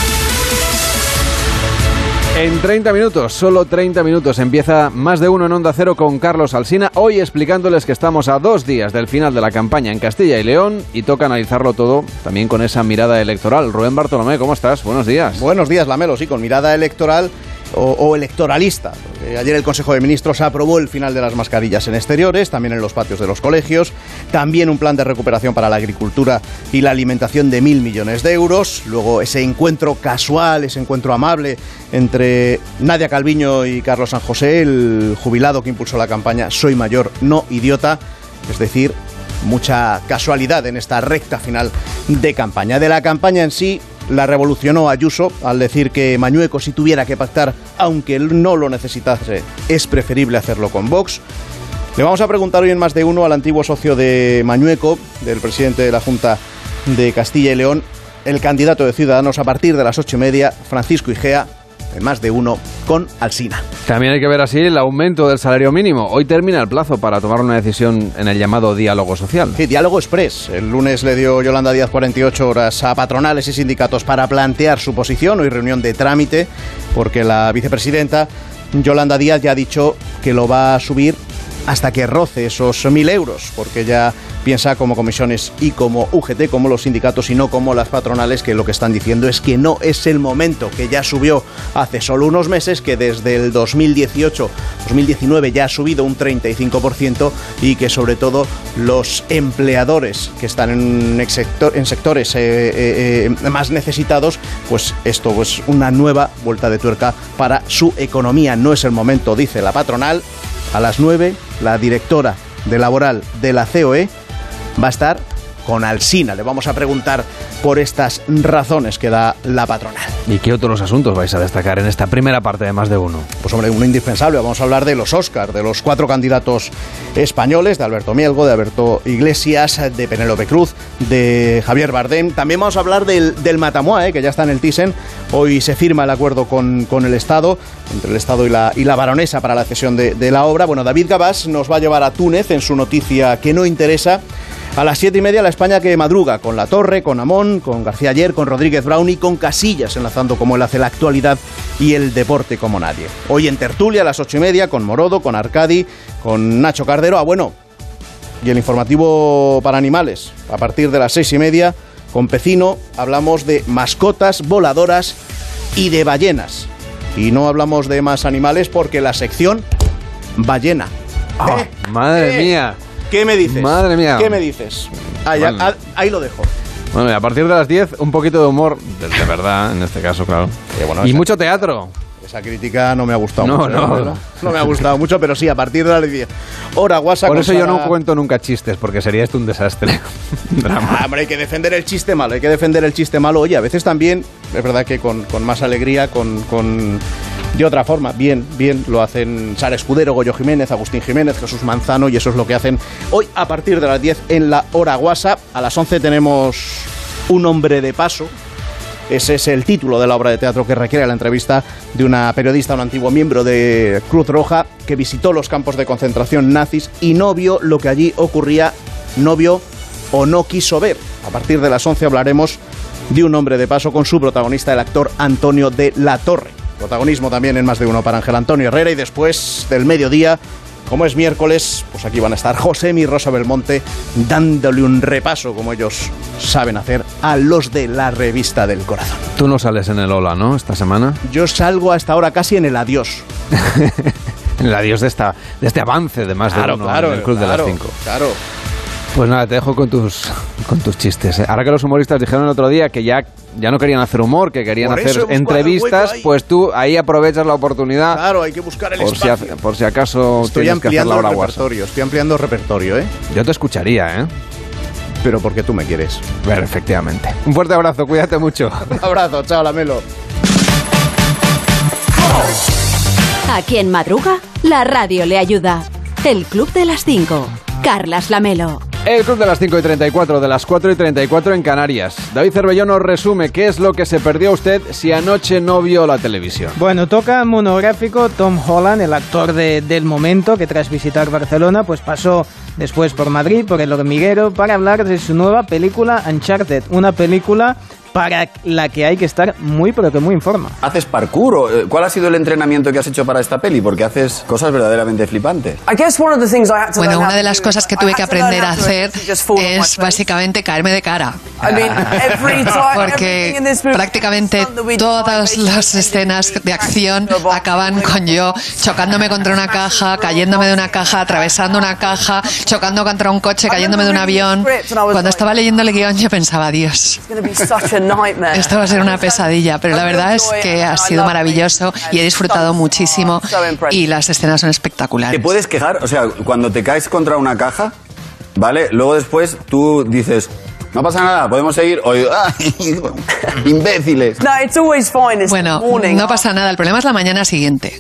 En treinta minutos, solo treinta minutos, empieza Más de Uno en Onda Cero con Carlos Alsina. Hoy explicándoles que estamos a dos días del final de la campaña en Castilla y León y toca analizarlo todo también con esa mirada electoral. Rubén Bartolomé, ¿cómo estás? Buenos días. Buenos días, Lamelo, sí, con mirada electoral o, o electoralista. Ayer el Consejo de Ministros aprobó el final de las mascarillas en exteriores, también en los patios de los colegios, también un plan de recuperación para la agricultura y la alimentación de mil millones de euros. Luego ese encuentro casual, ese encuentro amable entre Nadia Calviño y Carlos San José, el jubilado que impulsó la campaña Soy mayor, no idiota, es decir, mucha casualidad en esta recta final de campaña. De la campaña en sí, la revolucionó Ayuso al decir que Mañueco, si tuviera que pactar, aunque él no lo necesitase, es preferible hacerlo con Vox. Le vamos a preguntar hoy en Más de Uno al antiguo socio de Mañueco, del presidente de la Junta de Castilla y León, el candidato de Ciudadanos a partir de las ocho y media, Francisco Igea, en Más de Uno con Alsina. También hay que ver así el aumento del salario mínimo. Hoy termina el plazo para tomar una decisión en el llamado diálogo social. Sí, diálogo express. El lunes le dio Yolanda Díaz cuarenta y ocho horas a patronales y sindicatos para plantear su posición. Hoy reunión de trámite, porque la vicepresidenta Yolanda Díaz ya ha dicho que lo va a subir hasta que roce esos mil euros, porque ya piensa como comisiones y como U G T, como los sindicatos y no como las patronales, que lo que están diciendo es que no es el momento, que ya subió hace solo unos meses, que desde el dos mil dieciocho dos mil diecinueve ya ha subido un treinta y cinco por ciento y que sobre todo los empleadores que están en, sector, en sectores eh, eh, eh, más necesitados, pues esto es pues una nueva vuelta de tuerca para su economía. No es el momento, dice la patronal. A las nueve, la directora de laboral de la C O E va a estar con Alsina. Le vamos a preguntar por estas razones que da la patronal. ¿Y qué otros asuntos vais a destacar en esta primera parte de Más de Uno? Pues hombre, uno indispensable. Vamos a hablar de los Óscar, de los cuatro candidatos españoles, de Alberto Mielgo, de Alberto Iglesias, de Penélope Cruz, de Javier Bardem. También vamos a hablar del, del Matamua, ¿eh? que ya está en el Thyssen. Hoy se firma el acuerdo con, con el Estado, entre el Estado y la, y la baronesa para la cesión de, de la obra. Bueno, David Gabás nos va a llevar a Túnez en su noticia que no interesa. A las siete y media, la España que madruga, con La Torre, con Amón, con García Ayer, con Rodríguez Brown y con Casillas, enlazando como él hace la actualidad y el deporte como nadie. Hoy en tertulia a las ocho y media, con Morodo, con Arcadi, con Nacho Cardero. Ah, bueno, y el informativo para animales, a partir de las seis y media, con Pecino, hablamos de mascotas voladoras y de ballenas. Y no hablamos de más animales porque la sección ballena. Oh, ¿Eh? ¡Madre ¿Eh? mía! ¿Qué me dices? Madre mía. ¿Qué me dices? Ah, ya, bueno. ah, ahí lo dejo. Bueno, y a partir de las diez, un poquito de humor, de, de verdad, en este caso, claro. Eh, bueno, y esa, mucho teatro. Esa crítica no me ha gustado no, mucho. No, ¿eh? no. No me ha gustado mucho, pero sí, a partir de las diez. Hora guasa. Por eso Sara... yo no cuento nunca chistes, porque sería esto un desastre. Un drama. Ah, hombre, hay que defender el chiste malo, hay que defender el chiste malo. Oye, a veces también, es verdad que con, con más alegría, con... con... de otra forma, bien, bien, lo hacen Sara Escudero, Goyo Jiménez, Agustín Jiménez, Jesús Manzano, y eso es lo que hacen hoy a partir de las diez en la hora guasa. A las once tenemos Un hombre de paso. Ese es el título de la obra de teatro que requiere la entrevista de una periodista, un antiguo miembro de Cruz Roja, que visitó los campos de concentración nazis y no vio lo que allí ocurría, no vio o no quiso ver. A partir de las once hablaremos de Un hombre de paso con su protagonista, el actor Antonio de la Torre. Protagonismo también en Más de Uno para Ángel Antonio Herrera, y después del mediodía, como es miércoles, pues aquí van a estar Josemi y Rosa Belmonte dándole un repaso, como ellos saben hacer, a los de la Revista del Corazón. Tú no sales en el Hola, ¿no? Esta semana. Yo salgo hasta ahora casi en el adiós. En el adiós de, esta, de este avance de Más de claro, Uno claro, en el Club claro, de las cinco. Claro. Pues nada, te dejo con tus con tus chistes. ¿eh? Ahora que los humoristas dijeron el otro día que ya, ya no querían hacer humor, que querían Por hacer entrevistas, pues tú ahí aprovechas la oportunidad. Claro, hay que buscar el por espacio. Si, por si acaso estoy tienes que hacer la ampliando hora el WhatsApp. repertorio, estoy ampliando el repertorio, ¿eh? Yo te escucharía, ¿eh? Pero porque tú me quieres. Bueno, efectivamente. Un fuerte abrazo, cuídate mucho. Un abrazo, chao, Lamelo. ¿A quién madruga? La radio le ayuda. El Club de las cinco. Carlas Lamelo. El Club de las cinco y treinta y cuatro, de las cuatro y treinta y cuatro en Canarias. David Cervellón nos resume qué es lo que se perdió usted si anoche no vio la televisión. Bueno, toca monográfico Tom Holland, el actor de, del momento, que tras visitar Barcelona, pues pasó después por Madrid, por El Hormiguero, para hablar de su nueva película Uncharted, una película para la que hay que estar muy, pero que muy en forma. ¿Haces parkour o cuál ha sido el entrenamiento que has hecho para esta peli? Porque haces cosas verdaderamente flipantes. Bueno, una de las cosas que tuve que aprender a hacer es básicamente caerme de cara. Porque prácticamente todas las escenas de acción acaban con yo chocándome contra una caja, cayéndome de una caja, atravesando una caja, chocando contra un coche, cayéndome de un avión. Cuando estaba leyendo el guión yo pensaba, Dios, esto va a ser una pesadilla, pero la verdad es que ha sido maravilloso y he disfrutado muchísimo y las escenas son espectaculares. ¿Te puedes quejar? O sea, cuando te caes contra una caja, ¿vale? Luego después tú dices, no pasa nada, podemos seguir. O, ¡ay, imbéciles! Bueno, no pasa nada, el problema es la mañana siguiente.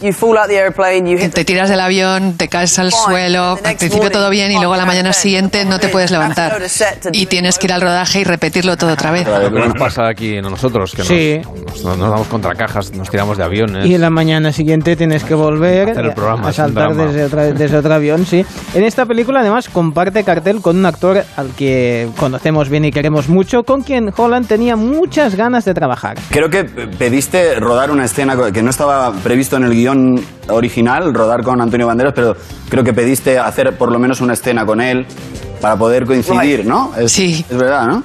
Te tiras del avión, te caes al suelo, al principio todo bien y luego a la mañana siguiente no te puedes levantar. Y tienes que ir al rodaje y repetirlo todo otra vez. Lo que nos pasa aquí a nosotros, que Sí. nos, nos, nos damos contra cajas, nos tiramos de aviones. Y en la mañana siguiente tienes que volver Hacer el programa, a es un saltar drama. desde, otra, desde otro avión, sí. En esta película además comparte cartel con un actor al que conocemos bien y queremos mucho, con quien Holland tenía muchas ganas de trabajar. Creo que pediste rodar una escena que no estaba previsto en el guión original, rodar con Antonio Banderas, pero creo que pediste hacer por lo menos una escena con él para poder coincidir, ¿no? Es, Sí. Es verdad, ¿no?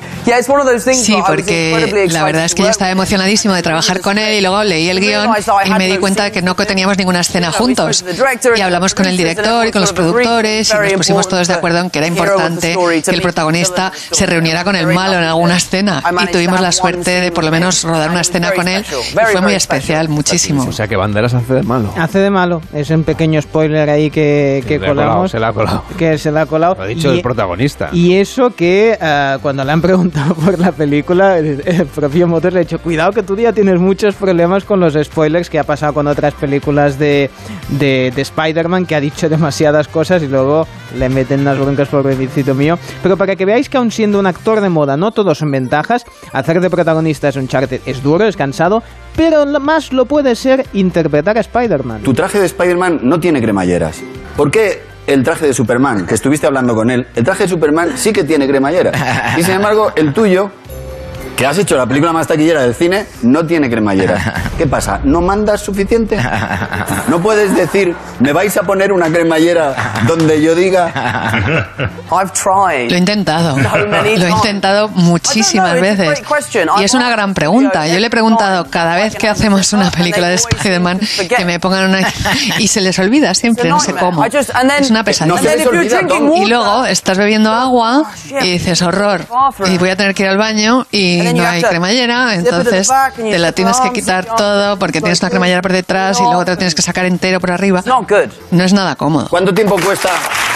Sí, porque la verdad es que yo estaba emocionadísimo de trabajar con él y luego leí el guión y me di cuenta de que no teníamos ninguna escena juntos. Y hablamos con el director y con los productores y nos pusimos todos de acuerdo en que era importante que el protagonista se reuniera con el malo en alguna escena. Y tuvimos la suerte de por lo menos rodar una escena con él y fue muy especial, muchísimo. O sea que Banderas hace de malo. Hace de malo, es un pequeño spoiler ahí que, que Se le ha colado, colamos. se le ha colado. Que se le ha colado. Lo ha dicho Y- el protagonista. Y eso que uh, cuando le han preguntado por la película, el, el propio Motors le ha dicho, cuidado que tú ya tienes muchos problemas con los spoilers, que ha pasado con otras películas de, de, de Spider-Man, que ha dicho demasiadas cosas y luego le meten unas broncas por bebecito mío. Pero para que veáis que aun siendo un actor de moda, no todos son ventajas, hacer de protagonista es Uncharted es duro, es cansado, pero lo más lo puede ser interpretar a Spider-Man. Tu traje de Spider-Man no tiene cremalleras. ¿Por qué el traje de Superman, que estuviste hablando con él, el traje de Superman sí que tiene cremalleras? Y sin embargo, el tuyo, que has hecho la película más taquillera del cine, no tiene cremalleras. ¿Qué pasa? ¿No mandas suficiente? ¿No puedes decir, me vais a poner una cremallera donde yo diga? Lo he intentado, lo he intentado muchísimas veces y es una gran pregunta. Yo le he preguntado cada vez que hacemos una película de Spider-Man que me pongan una... y se les olvida siempre, no sé cómo. Es una pesadilla. No se les olvida, Tom. Y luego estás bebiendo agua y dices, horror, y voy a tener que ir al baño y no hay cremallera, entonces te la tienes que quitar todo porque tienes una cremallera por detrás y luego te lo tienes que sacar entero por arriba. No es nada cómodo. ¿Cuánto tiempo cuesta?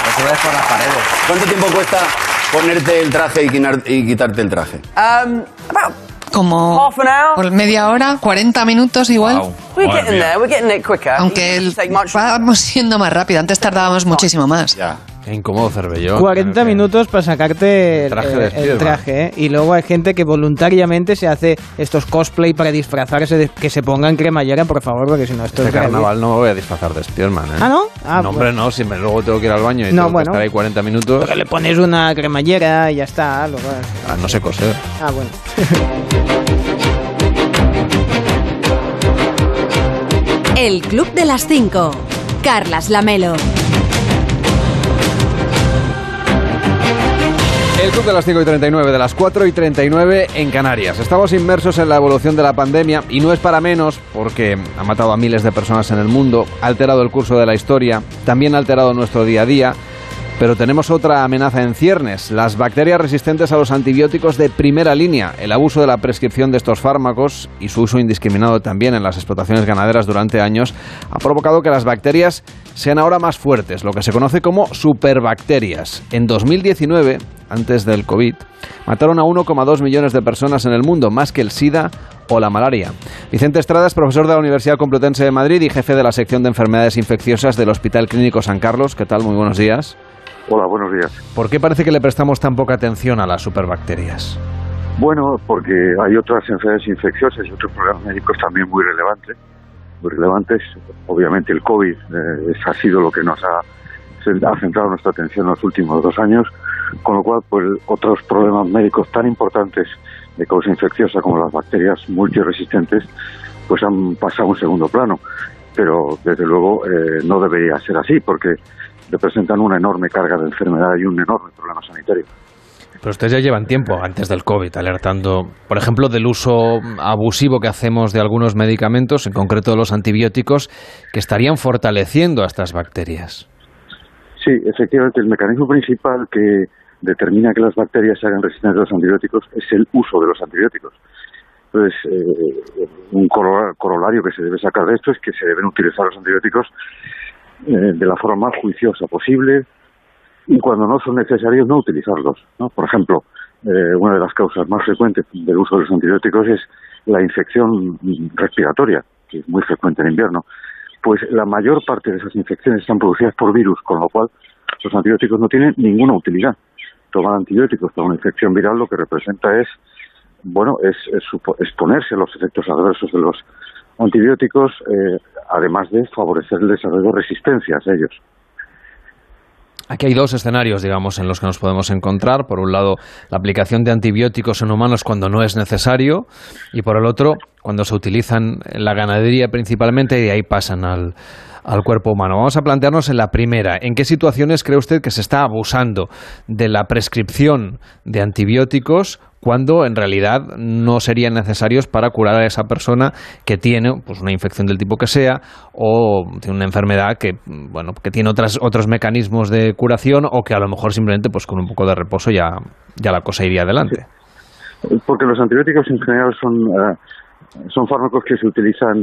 ¿Cuánto tiempo cuesta ponerte el traje y, quinar- y quitarte el traje? Como por media hora, cuarenta minutos igual. Aunque el- vamos siendo más rápido, antes tardábamos muchísimo más. Qué incómodo Cervellón. cuarenta minutos para sacarte el traje de el Spiderman. traje, ¿eh? Y luego hay gente que voluntariamente se hace estos cosplay para disfrazarse, de, que se pongan cremallera, por favor, porque si no esto Este es grave. carnaval no me voy a disfrazar de Spiderman, ¿eh? ¿Ah, no? Ah, no, hombre, no, si me, luego tengo que ir al baño y No, tengo bueno. que estar ahí cuarenta minutos. Porque le pones una cremallera y ya está. Luego... Ah, no sé coser. Ah, bueno. El Club de las cinco. Carlas Lamelo. El Club de las cinco y treinta y nueve, de las cuatro y treinta y nueve en Canarias. Estamos inmersos en la evolución de la pandemia y no es para menos porque ha matado a miles de personas en el mundo, ha alterado el curso de la historia, también ha alterado nuestro día a día. Pero tenemos otra amenaza en ciernes, las bacterias resistentes a los antibióticos de primera línea. El abuso de la prescripción de estos fármacos y su uso indiscriminado también en las explotaciones ganaderas durante años ha provocado que las bacterias sean ahora más fuertes, lo que se conoce como superbacterias. En dos mil diecinueve, antes del COVID, mataron a uno coma dos millones de personas en el mundo, más que el SIDA o la malaria. Vicente Estrada es profesor de la Universidad Complutense de Madrid y jefe de la sección de enfermedades infecciosas del Hospital Clínico San Carlos. ¿Qué tal? Muy buenos días. Hola, buenos días. ¿Por qué parece que le prestamos tan poca atención a las superbacterias? Bueno, porque hay otras enfermedades infecciosas y otros problemas médicos también muy relevantes. Muy relevantes. Obviamente el COVID eh, ha sido lo que nos ha, ha centrado nuestra atención en los últimos dos años, con lo cual pues otros problemas médicos tan importantes de causa infecciosa como las bacterias multiresistentes pues han pasado a un segundo plano. Pero desde luego eh, no debería ser así, porque representan una enorme carga de enfermedad y un enorme problema sanitario. Pero ustedes ya llevan tiempo, antes del COVID, alertando, por ejemplo, del uso abusivo que hacemos de algunos medicamentos, en concreto de los antibióticos, que estarían fortaleciendo a estas bacterias. Sí, efectivamente, el mecanismo principal que determina que las bacterias se hagan resistentes a los antibióticos es el uso de los antibióticos. Entonces, eh, un corolario que se debe sacar de esto es que se deben utilizar los antibióticos eh, de la forma más juiciosa posible, y cuando no son necesarios no utilizarlos, ¿no? Por ejemplo, eh, una de las causas más frecuentes del uso de los antibióticos es la infección respiratoria, que es muy frecuente en invierno. Pues la mayor parte de esas infecciones están producidas por virus, con lo cual los antibióticos no tienen ninguna utilidad. Tomar antibióticos para una infección viral lo que representa es, bueno, es, es exponerse a los efectos adversos de los antibióticos, eh, además de favorecer el desarrollo de resistencias a ellos. Aquí hay dos escenarios, digamos, en los que nos podemos encontrar. Por un lado, la aplicación de antibióticos en humanos cuando no es necesario, y por el otro, cuando se utilizan en la ganadería principalmente y de ahí pasan al, al cuerpo humano. Vamos a plantearnos en la primera. ¿En qué situaciones cree usted que se está abusando de la prescripción de antibióticos cuando en realidad no serían necesarios para curar a esa persona que tiene pues una infección del tipo que sea, o tiene una enfermedad que bueno que tiene otras otros mecanismos de curación, o que a lo mejor simplemente pues con un poco de reposo ya, ya la cosa iría adelante? Porque los antibióticos en general son, uh, son fármacos que se utilizan,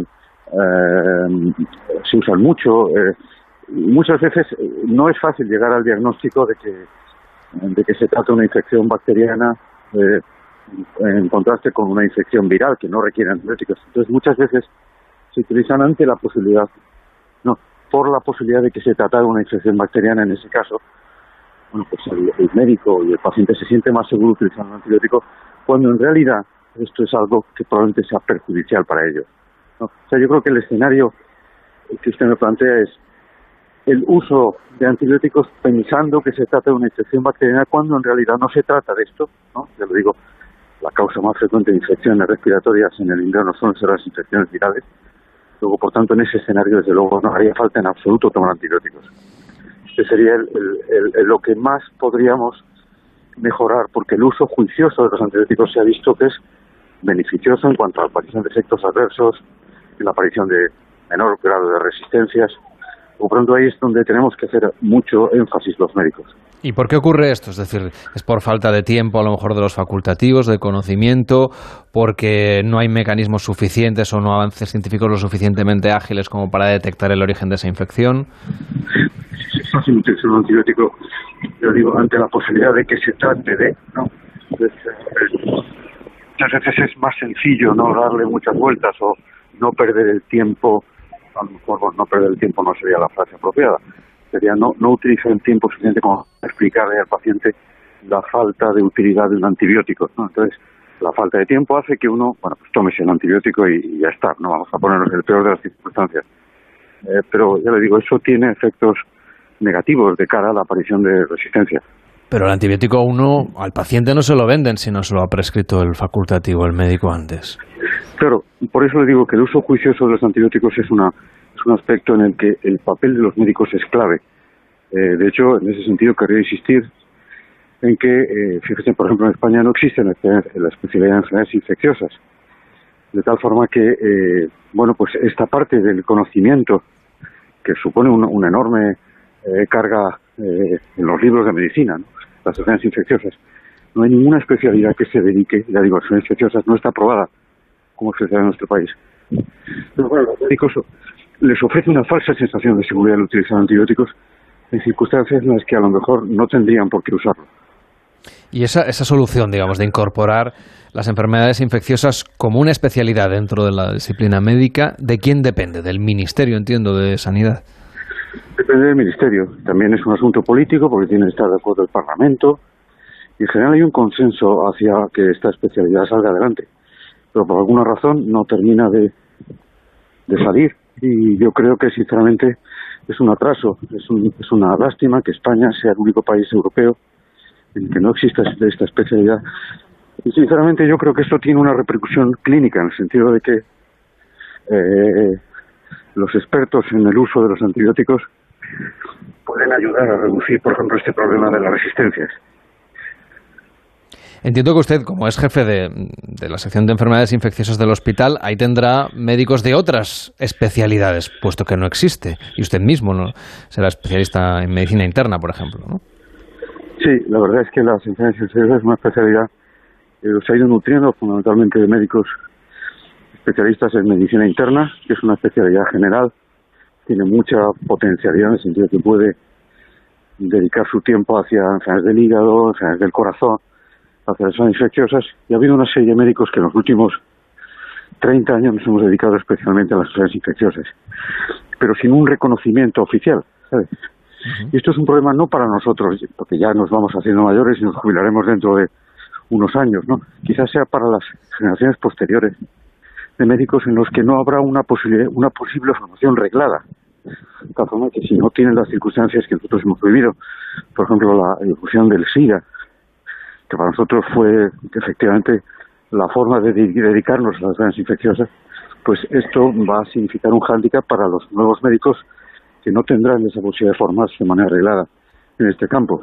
uh, se usan mucho, uh, y muchas veces no es fácil llegar al diagnóstico de que, de que se trata de una infección bacteriana, Eh, en contraste con una infección viral que no requiere antibióticos. Entonces muchas veces se utilizan ante la posibilidad, no, por la posibilidad de que se tratara de una infección bacteriana. En ese caso, bueno, pues el, el médico y el paciente se siente más seguro utilizando un antibiótico, cuando en realidad esto es algo que probablemente sea perjudicial para ellos, ¿no? O sea, yo creo que el escenario que usted me plantea es el uso de antibióticos pensando que se trata de una infección bacteriana, cuando en realidad no se trata de esto, ¿no? Ya lo digo, la causa más frecuente de infecciones respiratorias en el invierno son las infecciones virales. Luego, por tanto, en ese escenario, desde luego, no haría falta en absoluto tomar antibióticos. Este sería el, el, el, lo que más podríamos mejorar, porque el uso juicioso de los antibióticos se ha visto que es beneficioso en cuanto a la aparición de efectos adversos, en la aparición de menor grado de resistencias. Por pronto ahí es donde tenemos que hacer mucho énfasis los médicos. ¿Y por qué ocurre esto? Es decir, ¿es por falta de tiempo a lo mejor de los facultativos, de conocimiento, porque no hay mecanismos suficientes o no avances científicos lo suficientemente ágiles como para detectar el origen de esa infección? Es fácil utilizar un antibiótico, yo digo, ante la posibilidad de que se trate de, ¿no? Entonces, muchas veces es más sencillo no darle muchas vueltas o no perder el tiempo. A lo mejor bueno, no perder el tiempo no sería la frase apropiada, sería no, no utilizar el tiempo suficiente como explicarle al paciente la falta de utilidad de un antibiótico, ¿no? Entonces, la falta de tiempo hace que uno, bueno, pues tómese un antibiótico y, y ya está, no vamos a ponernos en el peor de las circunstancias. Eh, pero, ya le digo, eso tiene efectos negativos de cara a la aparición de resistencia. Pero el antibiótico a uno, al paciente no se lo venden si no se lo ha prescrito el facultativo, el médico antes. Claro, por eso le digo que el uso juicioso de los antibióticos es, una, es un aspecto en el que el papel de los médicos es clave. Eh, de hecho, en ese sentido querría insistir en que, eh, fíjese, por ejemplo, en España no existe la especialidad de enfermedades infecciosas. De tal forma que, eh, bueno, pues esta parte del conocimiento, que supone una, una enorme eh, carga eh, en los libros de medicina, ¿no? Las enfermedades infecciosas. No hay ninguna especialidad que se dedique, ya digo, a las enfermedades infecciosas, no está aprobada como especialidad en nuestro país. Pero bueno, los médicos les ofrece una falsa sensación de seguridad al utilizar antibióticos en circunstancias en las que a lo mejor no tendrían por qué usarlo. Y esa, esa solución, digamos, de incorporar las enfermedades infecciosas como una especialidad dentro de la disciplina médica, ¿de quién depende? Del Ministerio, entiendo, de Sanidad. Depende del Ministerio. También es un asunto político porque tiene que estar de acuerdo el Parlamento. Y en general hay un consenso hacia que esta especialidad salga adelante. Pero por alguna razón no termina de, de salir. Y yo creo que, sinceramente, es un atraso. Es, un, es una lástima que España sea el único país europeo en que no exista esta especialidad. Y sinceramente yo creo que esto tiene una repercusión clínica en el sentido de que eh, los expertos en el uso de los antibióticos pueden ayudar a reducir, por ejemplo, este problema de las resistencias. Entiendo que usted, como es jefe de, de la sección de enfermedades infecciosas del hospital, ahí tendrá médicos de otras especialidades, puesto que no existe. Y usted mismo no será especialista en medicina interna, por ejemplo, ¿no? Sí, la verdad es que las enfermedades infecciosas es una especialidad que se ha ido nutriendo fundamentalmente de médicos especialistas en medicina interna, que es una especialidad general, tiene mucha potencialidad en el sentido de que puede dedicar su tiempo hacia enfermedades del hígado, enfermedades del corazón, hacia las enfermedades infecciosas, y ha habido una serie de médicos que en los últimos treinta años nos hemos dedicado especialmente a las enfermedades infecciosas, pero sin un reconocimiento oficial, ¿sabes? Uh-huh. Y esto es un problema no para nosotros, porque ya nos vamos haciendo mayores y nos jubilaremos dentro de unos años, ¿no? Quizás sea para las generaciones posteriores de médicos en los que no habrá una posible, una posible formación reglada. De tal forma que si no tienen las circunstancias que nosotros hemos vivido, por ejemplo, la evolución del SIDA, que para nosotros fue efectivamente la forma de dedicarnos a las enfermedades infecciosas, pues esto va a significar un hándicap para los nuevos médicos que no tendrán esa posibilidad de formarse de manera arreglada en este campo.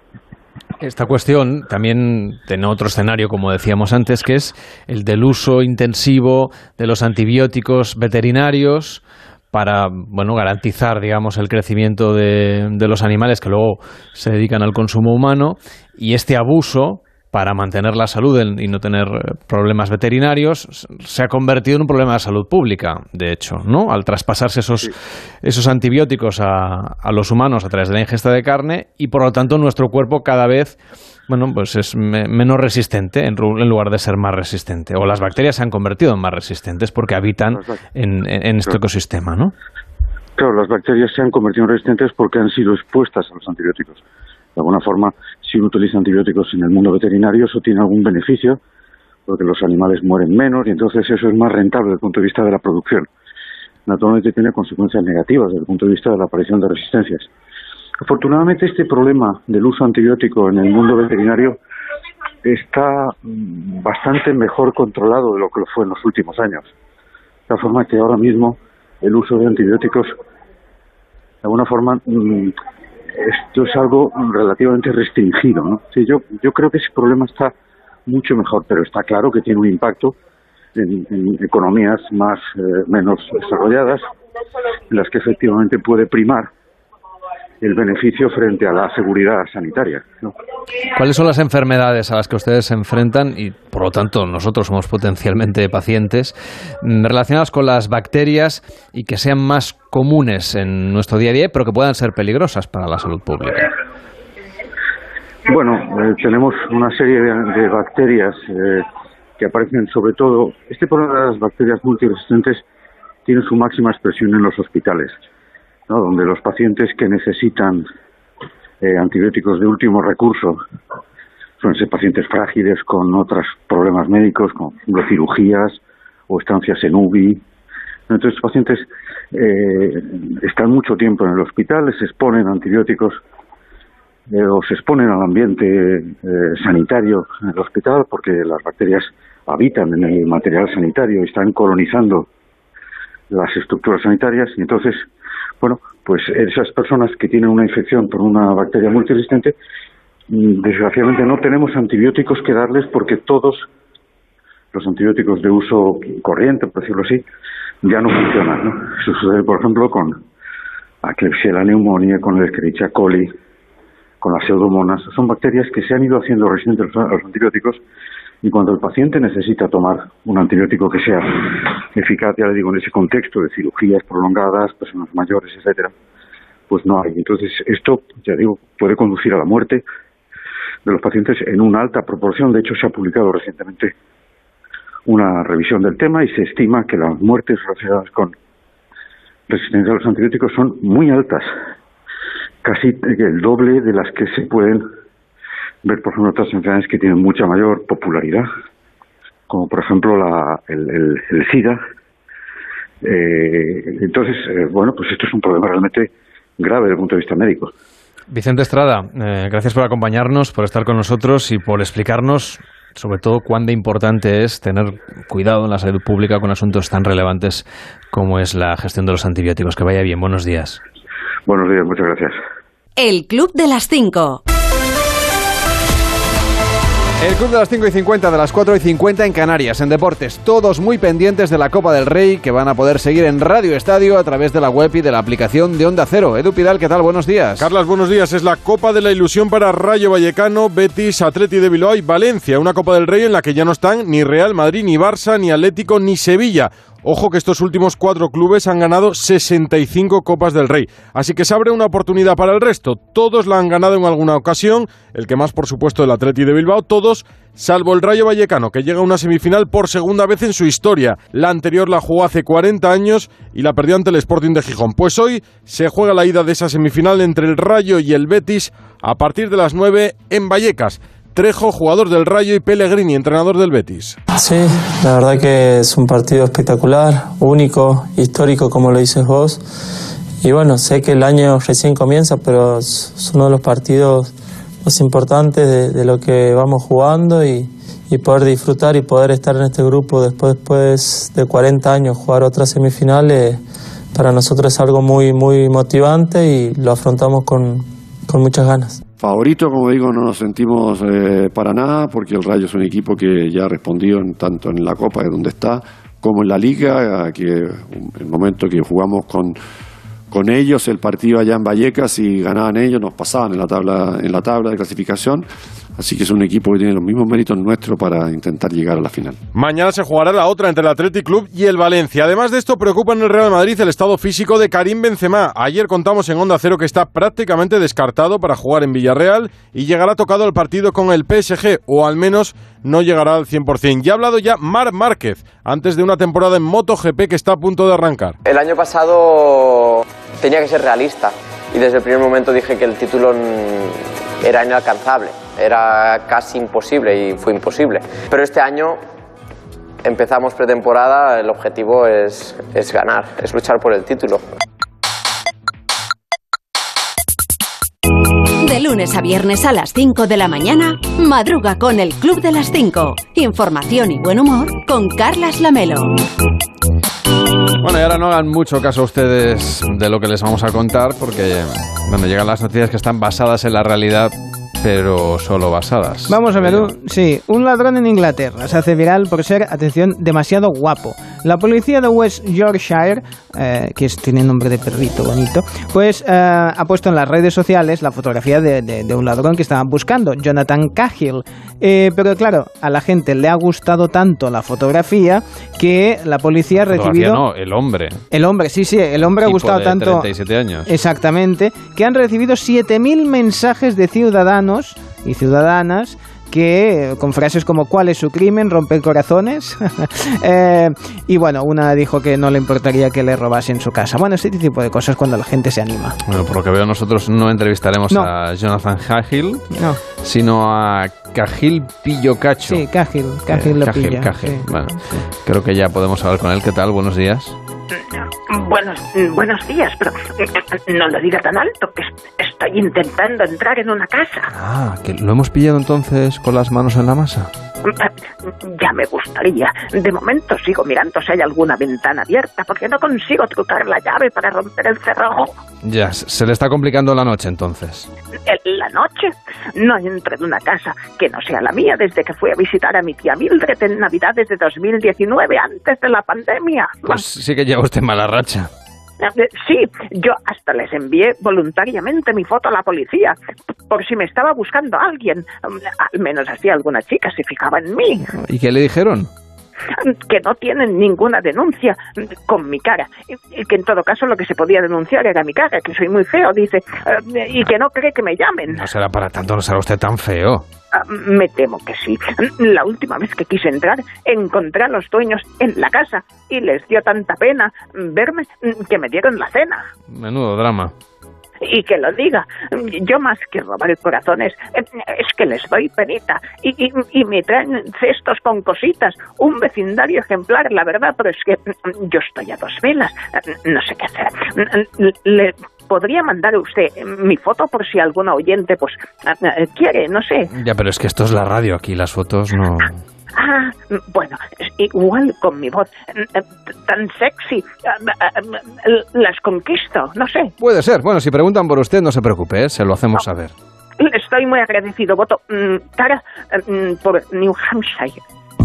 Esta cuestión también tiene otro escenario, como decíamos antes, que es el del uso intensivo de los antibióticos veterinarios para, bueno, garantizar, digamos, el crecimiento de, de los animales que luego se dedican al consumo humano, y este abuso para mantener la salud y no tener problemas veterinarios se ha convertido en un problema de salud pública, de hecho, ¿no? Al traspasarse esos, sí. esos antibióticos a, a los humanos a través de la ingesta de carne, y por lo tanto nuestro cuerpo cada vez, bueno, pues es me, menos resistente en, en lugar de ser más resistente, o las bacterias se han convertido en más resistentes porque habitan en, en, en este ecosistema, ¿no? Claro, las bacterias se han convertido en resistentes porque han sido expuestas a los antibióticos. De alguna forma, si uno utiliza antibióticos en el mundo veterinario, eso tiene algún beneficio, porque los animales mueren menos y entonces eso es más rentable desde el punto de vista de la producción. Naturalmente tiene consecuencias negativas desde el punto de vista de la aparición de resistencias. Afortunadamente, este problema del uso antibiótico en el mundo veterinario está bastante mejor controlado de lo que lo fue en los últimos años. De tal forma que ahora mismo el uso de antibióticos, de alguna forma, esto es algo relativamente restringido, ¿no? Sí, yo, yo creo que ese problema está mucho mejor, pero está claro que tiene un impacto en, en economías más eh, menos desarrolladas, en las que efectivamente puede primar el beneficio frente a la seguridad sanitaria, ¿no? ¿Cuáles son las enfermedades a las que ustedes se enfrentan y, por lo tanto, nosotros somos potencialmente pacientes relacionadas con las bacterias y que sean más comunes en nuestro día a día, pero que puedan ser peligrosas para la salud pública? Bueno, eh, tenemos una serie de, de bacterias eh, que aparecen sobre todo. Este problema de las bacterias multiresistentes tiene su máxima expresión en los hospitales, ¿no? Donde los pacientes que necesitan eh, antibióticos de último recurso suelen ser pacientes frágiles con otros problemas médicos, como por ejemplo cirugías o estancias en U B I. Entonces los pacientes eh, están mucho tiempo en el hospital, les exponen a antibióticos eh, o se exponen al ambiente eh, sanitario en el hospital, porque las bacterias habitan en el material sanitario y están colonizando las estructuras sanitarias, y entonces, bueno, pues esas personas que tienen una infección por una bacteria multiresistente, desgraciadamente no tenemos antibióticos que darles, porque todos los antibióticos de uso corriente, por decirlo así, ya no funcionan, ¿no? Eso sucede, por ejemplo, con la Klebsiella pneumoniae, con el Escherichia coli, con las pseudomonas, son bacterias que se han ido haciendo resistentes a los antibióticos, y cuando el paciente necesita tomar un antibiótico que sea eficaz, ya le digo, en ese contexto de cirugías prolongadas, personas mayores, etcétera, pues no hay. Entonces, esto, ya digo, puede conducir a la muerte de los pacientes en una alta proporción. De hecho, se ha publicado recientemente una revisión del tema y se estima que las muertes relacionadas con resistencia a los antibióticos son muy altas, casi el doble de las que se pueden ver, por ejemplo, otras enfermedades que tienen mucha mayor popularidad, como por ejemplo la, el, el, el SIDA. Eh, entonces, eh, bueno, pues esto es un problema realmente grave desde el punto de vista médico. Vicente Estrada, eh, gracias por acompañarnos, por estar con nosotros y por explicarnos sobre todo cuán de importante es tener cuidado en la salud pública con asuntos tan relevantes como es la gestión de los antibióticos. Que vaya bien, buenos días. Buenos días, muchas gracias. El Club de las Cinco. El Club de las cinco y cincuenta, de las cuatro y cincuenta en Canarias, en deportes. Todos muy pendientes de la Copa del Rey, que van a poder seguir en Radio Estadio a través de la web y de la aplicación de Onda Cero. Edu Pidal, ¿qué tal? Buenos días. Carlas, buenos días. Es la Copa de la Ilusión para Rayo Vallecano, Betis, Atleti de Bilbao y Valencia. Una Copa del Rey en la que ya no están ni Real Madrid, ni Barça, ni Atlético, ni Sevilla. Ojo que estos últimos cuatro clubes han ganado sesenta y cinco Copas del Rey, así que se abre una oportunidad para el resto. Todos la han ganado en alguna ocasión, el que más por supuesto el Atleti de Bilbao, todos salvo el Rayo Vallecano, que llega a una semifinal por segunda vez en su historia. La anterior la jugó hace cuarenta años y la perdió ante el Sporting de Gijón. Pues hoy se juega la ida de esa semifinal entre el Rayo y el Betis a partir de las nueve en Vallecas. Trejo, jugador del Rayo, y Pellegrini, entrenador del Betis. Sí, la verdad que es un partido espectacular, único, histórico, como lo dices vos. Y bueno, sé que el año recién comienza, pero es uno de los partidos más importantes de, de lo que vamos jugando y, y poder disfrutar y poder estar en este grupo después, después de cuarenta años, jugar otras semifinales, para nosotros es algo muy, muy motivante y lo afrontamos con, con muchas ganas. Favorito, como digo, no nos sentimos eh, para nada, porque el Rayo es un equipo que ya ha respondido en, tanto en la Copa, de donde está, como en la Liga, que el momento que jugamos con, con ellos, el partido allá en Vallecas, y ganaban ellos, nos pasaban en la tabla, en la tabla de clasificación. Así que es un equipo que tiene los mismos méritos nuestros para intentar llegar a la final. Mañana se jugará la otra entre el Athletic Club y el Valencia. Además de esto, preocupa en el Real Madrid el estado físico de Karim Benzema. Ayer contamos en Onda Cero que está prácticamente descartado para jugar en Villarreal y llegará tocado el partido con el P S G, o al menos no llegará al cien por ciento. Ya ha hablado ya Marc Márquez, antes de una temporada en MotoGP que está a punto de arrancar. El año pasado tenía que ser realista y desde el primer momento dije que el título era inalcanzable, era casi imposible y fue imposible. Pero este año empezamos pretemporada, el objetivo es, es ganar, es luchar por el título. De lunes a viernes a las cinco de la mañana, madruga con el Club de las cinco. Información y buen humor con Carlas Lamelo. Bueno, y ahora no hagan mucho caso a ustedes de lo que les vamos a contar, porque bueno, llegan las noticias que están basadas en la realidad, pero solo basadas. Vamos a ver, un, sí, un ladrón en Inglaterra se hace viral por ser, atención, demasiado guapo. La policía de West Yorkshire, eh, que es, tiene nombre de perrito bonito, pues eh, ha puesto en las redes sociales la fotografía de, de, de un ladrón que estaban buscando, Jonathan Cahill. Eh, pero claro, a la gente le ha gustado tanto la fotografía que la policía ha recibido... No, el hombre. El hombre, sí, sí, el hombre ha gustado de tanto... treinta y siete años. Exactamente, que han recibido siete mil mensajes de ciudadanos y ciudadanas que con frases como ¿cuál es su crimen? Romper corazones. eh, y bueno, una dijo que no le importaría que le robasen su casa. Bueno, este tipo de cosas cuando la gente se anima. Bueno, por lo que veo nosotros no entrevistaremos no. a Jonathan Cahill, no. sino a Cahill Pillo Cacho. Sí, Cahill, Cahill eh, lo Cahill, pilla. Cahill. Sí. Bueno, sí. Creo que ya podemos hablar con él. ¿Qué tal? Buenos días. Buenos, buenos días, pero no lo diga tan alto, que estoy intentando entrar en una casa. Ah, que lo hemos pillado entonces con las manos en la masa. Ya me gustaría. De momento sigo mirando si hay alguna ventana abierta, porque no consigo trucar la llave para romper el cerrojo. Ya, se le está complicando la noche entonces. ¿La noche? No entro en una casa que no sea la mía desde que fui a visitar a mi tía Mildred en Navidades de dos mil diecinueve, antes de la pandemia. Pues sí que lleva usted mala racha. Sí, yo hasta les envié voluntariamente mi foto a la policía, por si me estaba buscando alguien. Al menos así alguna chica se fijaba en mí. ¿Y qué le dijeron? Que no tienen ninguna denuncia con mi cara, y que en todo caso lo que se podía denunciar era mi cara, que soy muy feo, dice, y que no cree que me llamen. No será para tanto, no será usted tan feo. Me temo que sí. La última vez que quise entrar, encontré a los dueños en la casa y les dio tanta pena verme que me dieron la cena. Menudo drama. Y que lo diga, yo más que robar corazones, es que les doy penita. Y, y, y me traen cestos con cositas, un vecindario ejemplar, la verdad, pero es que yo estoy a dos velas, no sé qué hacer. Le podría mandar a usted mi foto por si algún oyente pues quiere, no sé. Ya, pero es que esto es la radio, aquí las fotos no... Ah, bueno, igual con mi voz tan sexy las conquisto, no sé. Puede ser. Bueno, si preguntan por usted, no se preocupe, ¿eh? Se lo hacemos saber. Estoy muy agradecido. Voto cara por New Hampshire.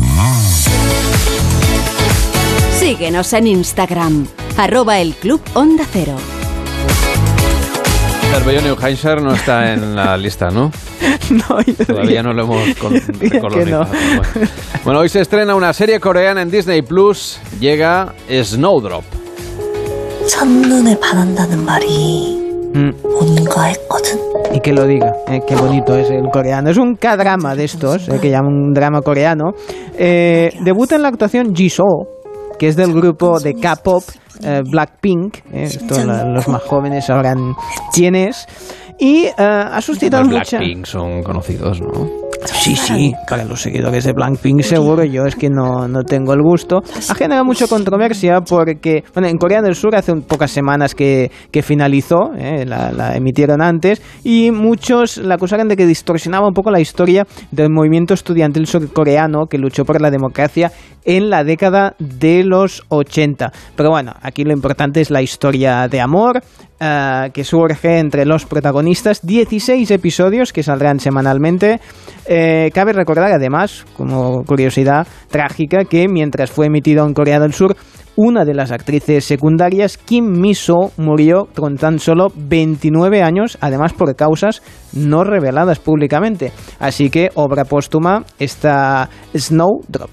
Síguenos en Instagram, arroba el Club Onda Cero. Cervelló New Hampshire no está en la lista, ¿no? No, yo todavía no lo hemos con, colonizado. No. Bueno. Bueno, hoy se estrena una serie coreana en Disney Plus. Llega Snowdrop. 첫눈에 반한다는 말이 뭔가 했거든. Y que lo diga, eh, qué bonito es el coreano. Es un K-drama de estos, eh, que llaman un drama coreano. Eh, debuta en la actuación Jisoo, que es del grupo de K-pop eh, Blackpink. Eh, esto la, los más jóvenes sabrán quién es. Y uh, ha suscitado los mucha... Blackpink son conocidos, ¿no? Sí, sí, para los seguidores de Blackpink seguro, yo es que no, no tengo el gusto. Ha generado mucha controversia porque, bueno, en Corea del Sur hace un, pocas semanas que, que finalizó, eh, la, la emitieron antes, y muchos la acusaron de que distorsionaba un poco la historia del movimiento estudiantil surcoreano que luchó por la democracia en la década de los ochenta. Pero bueno, aquí lo importante es la historia de amor, Uh, que surge entre los protagonistas. Dieciséis episodios que saldrán semanalmente. Eh, cabe recordar además, como curiosidad trágica, que mientras fue emitido en Corea del Sur, una de las actrices secundarias, Kim Mi-soo, murió con tan solo veintinueve años, además por causas no reveladas públicamente. Así que obra póstuma está Snowdrop.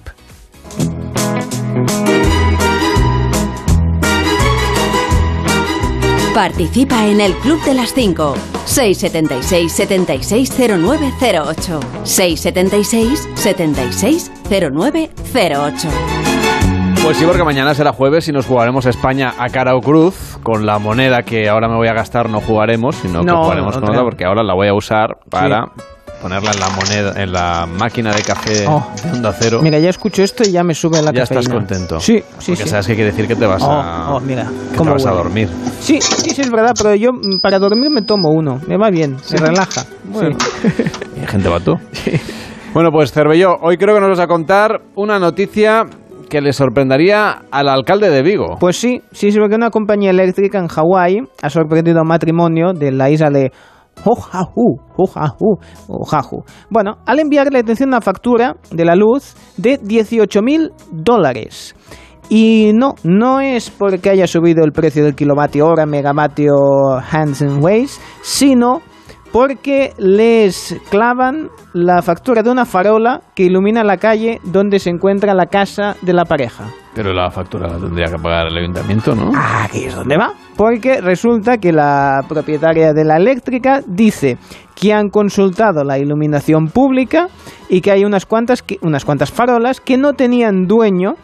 Participa en el Club de las cinco. seis siete seis, siete seis cero nueve cero ocho. seis siete seis, siete seis cero nueve cero ocho. Pues sí, porque mañana será jueves y nos jugaremos España a cara o cruz. Con la moneda que ahora me voy a gastar no jugaremos, sino que no, jugaremos no, con no. otra, porque ahora la voy a usar para... Sí. Ponerla en la moneda, en la máquina de café oh. de Onda Cero. Mira, ya escucho esto y ya me sube la ya cafeína. Ya estás contento. Sí, sí, Porque sí. sabes que quiere decir que te vas oh, a, oh, mira, que te vas a dormir. Sí, sí, sí, es verdad, pero yo para dormir me tomo uno. Me va bien, ¿Sí? me relaja. Bueno. Sí. ¿Y gente vato? Sí. Bueno, pues Cervelló, hoy creo que nos vas a contar una noticia que le sorprendería al alcalde de Vigo. Pues sí, sí, sí, porque una compañía eléctrica en Hawái ha sorprendido a un matrimonio de la isla de Oahu, Oahu, Oahu. Bueno, al enviarle atención una factura de la luz de dieciocho mil dólares. Y no, no es porque haya subido el precio del kilovatio hora, megavatio, Hansen Ways, sino porque les clavan la factura de una farola que ilumina la calle donde se encuentra la casa de la pareja. Pero la factura la tendría que pagar el ayuntamiento, ¿no? Aquí es donde va. Porque resulta que la propietaria de la eléctrica dice que han consultado la iluminación pública y que hay unas cuantas, que, unas cuantas farolas que no tenían dueño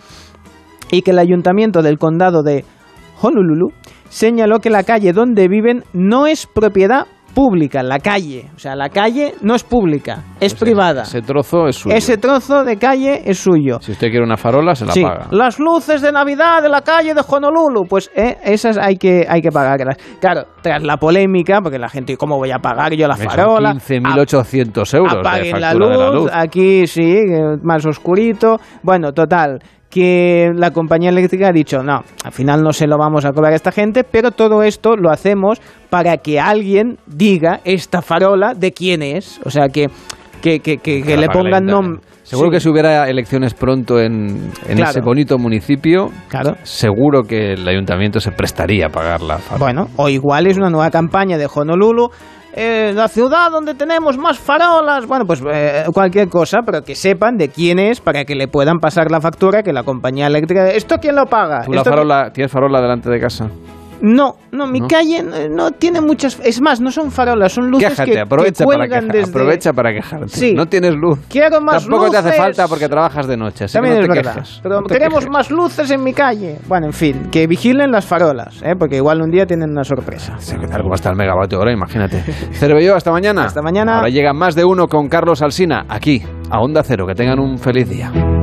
y que el ayuntamiento del condado de Honolulu señaló que la calle donde viven no es propiedad pública, la calle. O sea, la calle no es pública, es ese, privada. Ese trozo es suyo. Ese trozo de calle es suyo. Si usted quiere una farola, se la sí. paga. Las luces de Navidad de la calle de Honolulu, pues eh, esas hay que, hay que pagarlas. Claro, tras la polémica, porque la gente, ¿cómo voy a pagar yo la farola? quince mil ochocientos euros apaguen de la factura luz, de la luz. Aquí sí, más oscurito. Bueno, total, que la compañía eléctrica ha dicho, no, al final no se lo vamos a cobrar a esta gente, pero todo esto lo hacemos para que alguien diga esta farola de quién es. O sea que que, que, que, que le pongan nombre. Seguro Sí. que si hubiera elecciones pronto en, en Claro. ese bonito municipio, Claro. seguro que el ayuntamiento se prestaría a pagar la farola. Bueno, o igual es una nueva campaña de Honolulu, eh, la ciudad donde tenemos más farolas. Bueno, pues eh, cualquier cosa, pero que sepan de quién es para que le puedan pasar la factura, que la compañía eléctrica... ¿Esto quién lo paga? ¿Tú la ¿Esto farola, tienes farola delante de casa? No, no, mi ¿No? calle eh, no tiene muchas... Es más, no son farolas, son luces Quéjate, que, aprovecha, que para cuelgan queja- desde... aprovecha para quejarte. Sí. No tienes luz. Quiero más Tampoco te hace luces. falta porque trabajas de noche, así También que no es te verdad. quejes. Pero No te queremos quejes. más luces en mi calle. Bueno, en fin, que vigilen las farolas, ¿eh? Porque igual un día tienen una sorpresa. Sí, ¿qué tal? ¿Cómo está el megavatio ahora? Imagínate. Cervelló, hasta mañana. Hasta mañana. Ahora llega Más de Uno con Carlos Alsina, aquí, a Onda Cero. Que tengan un feliz día.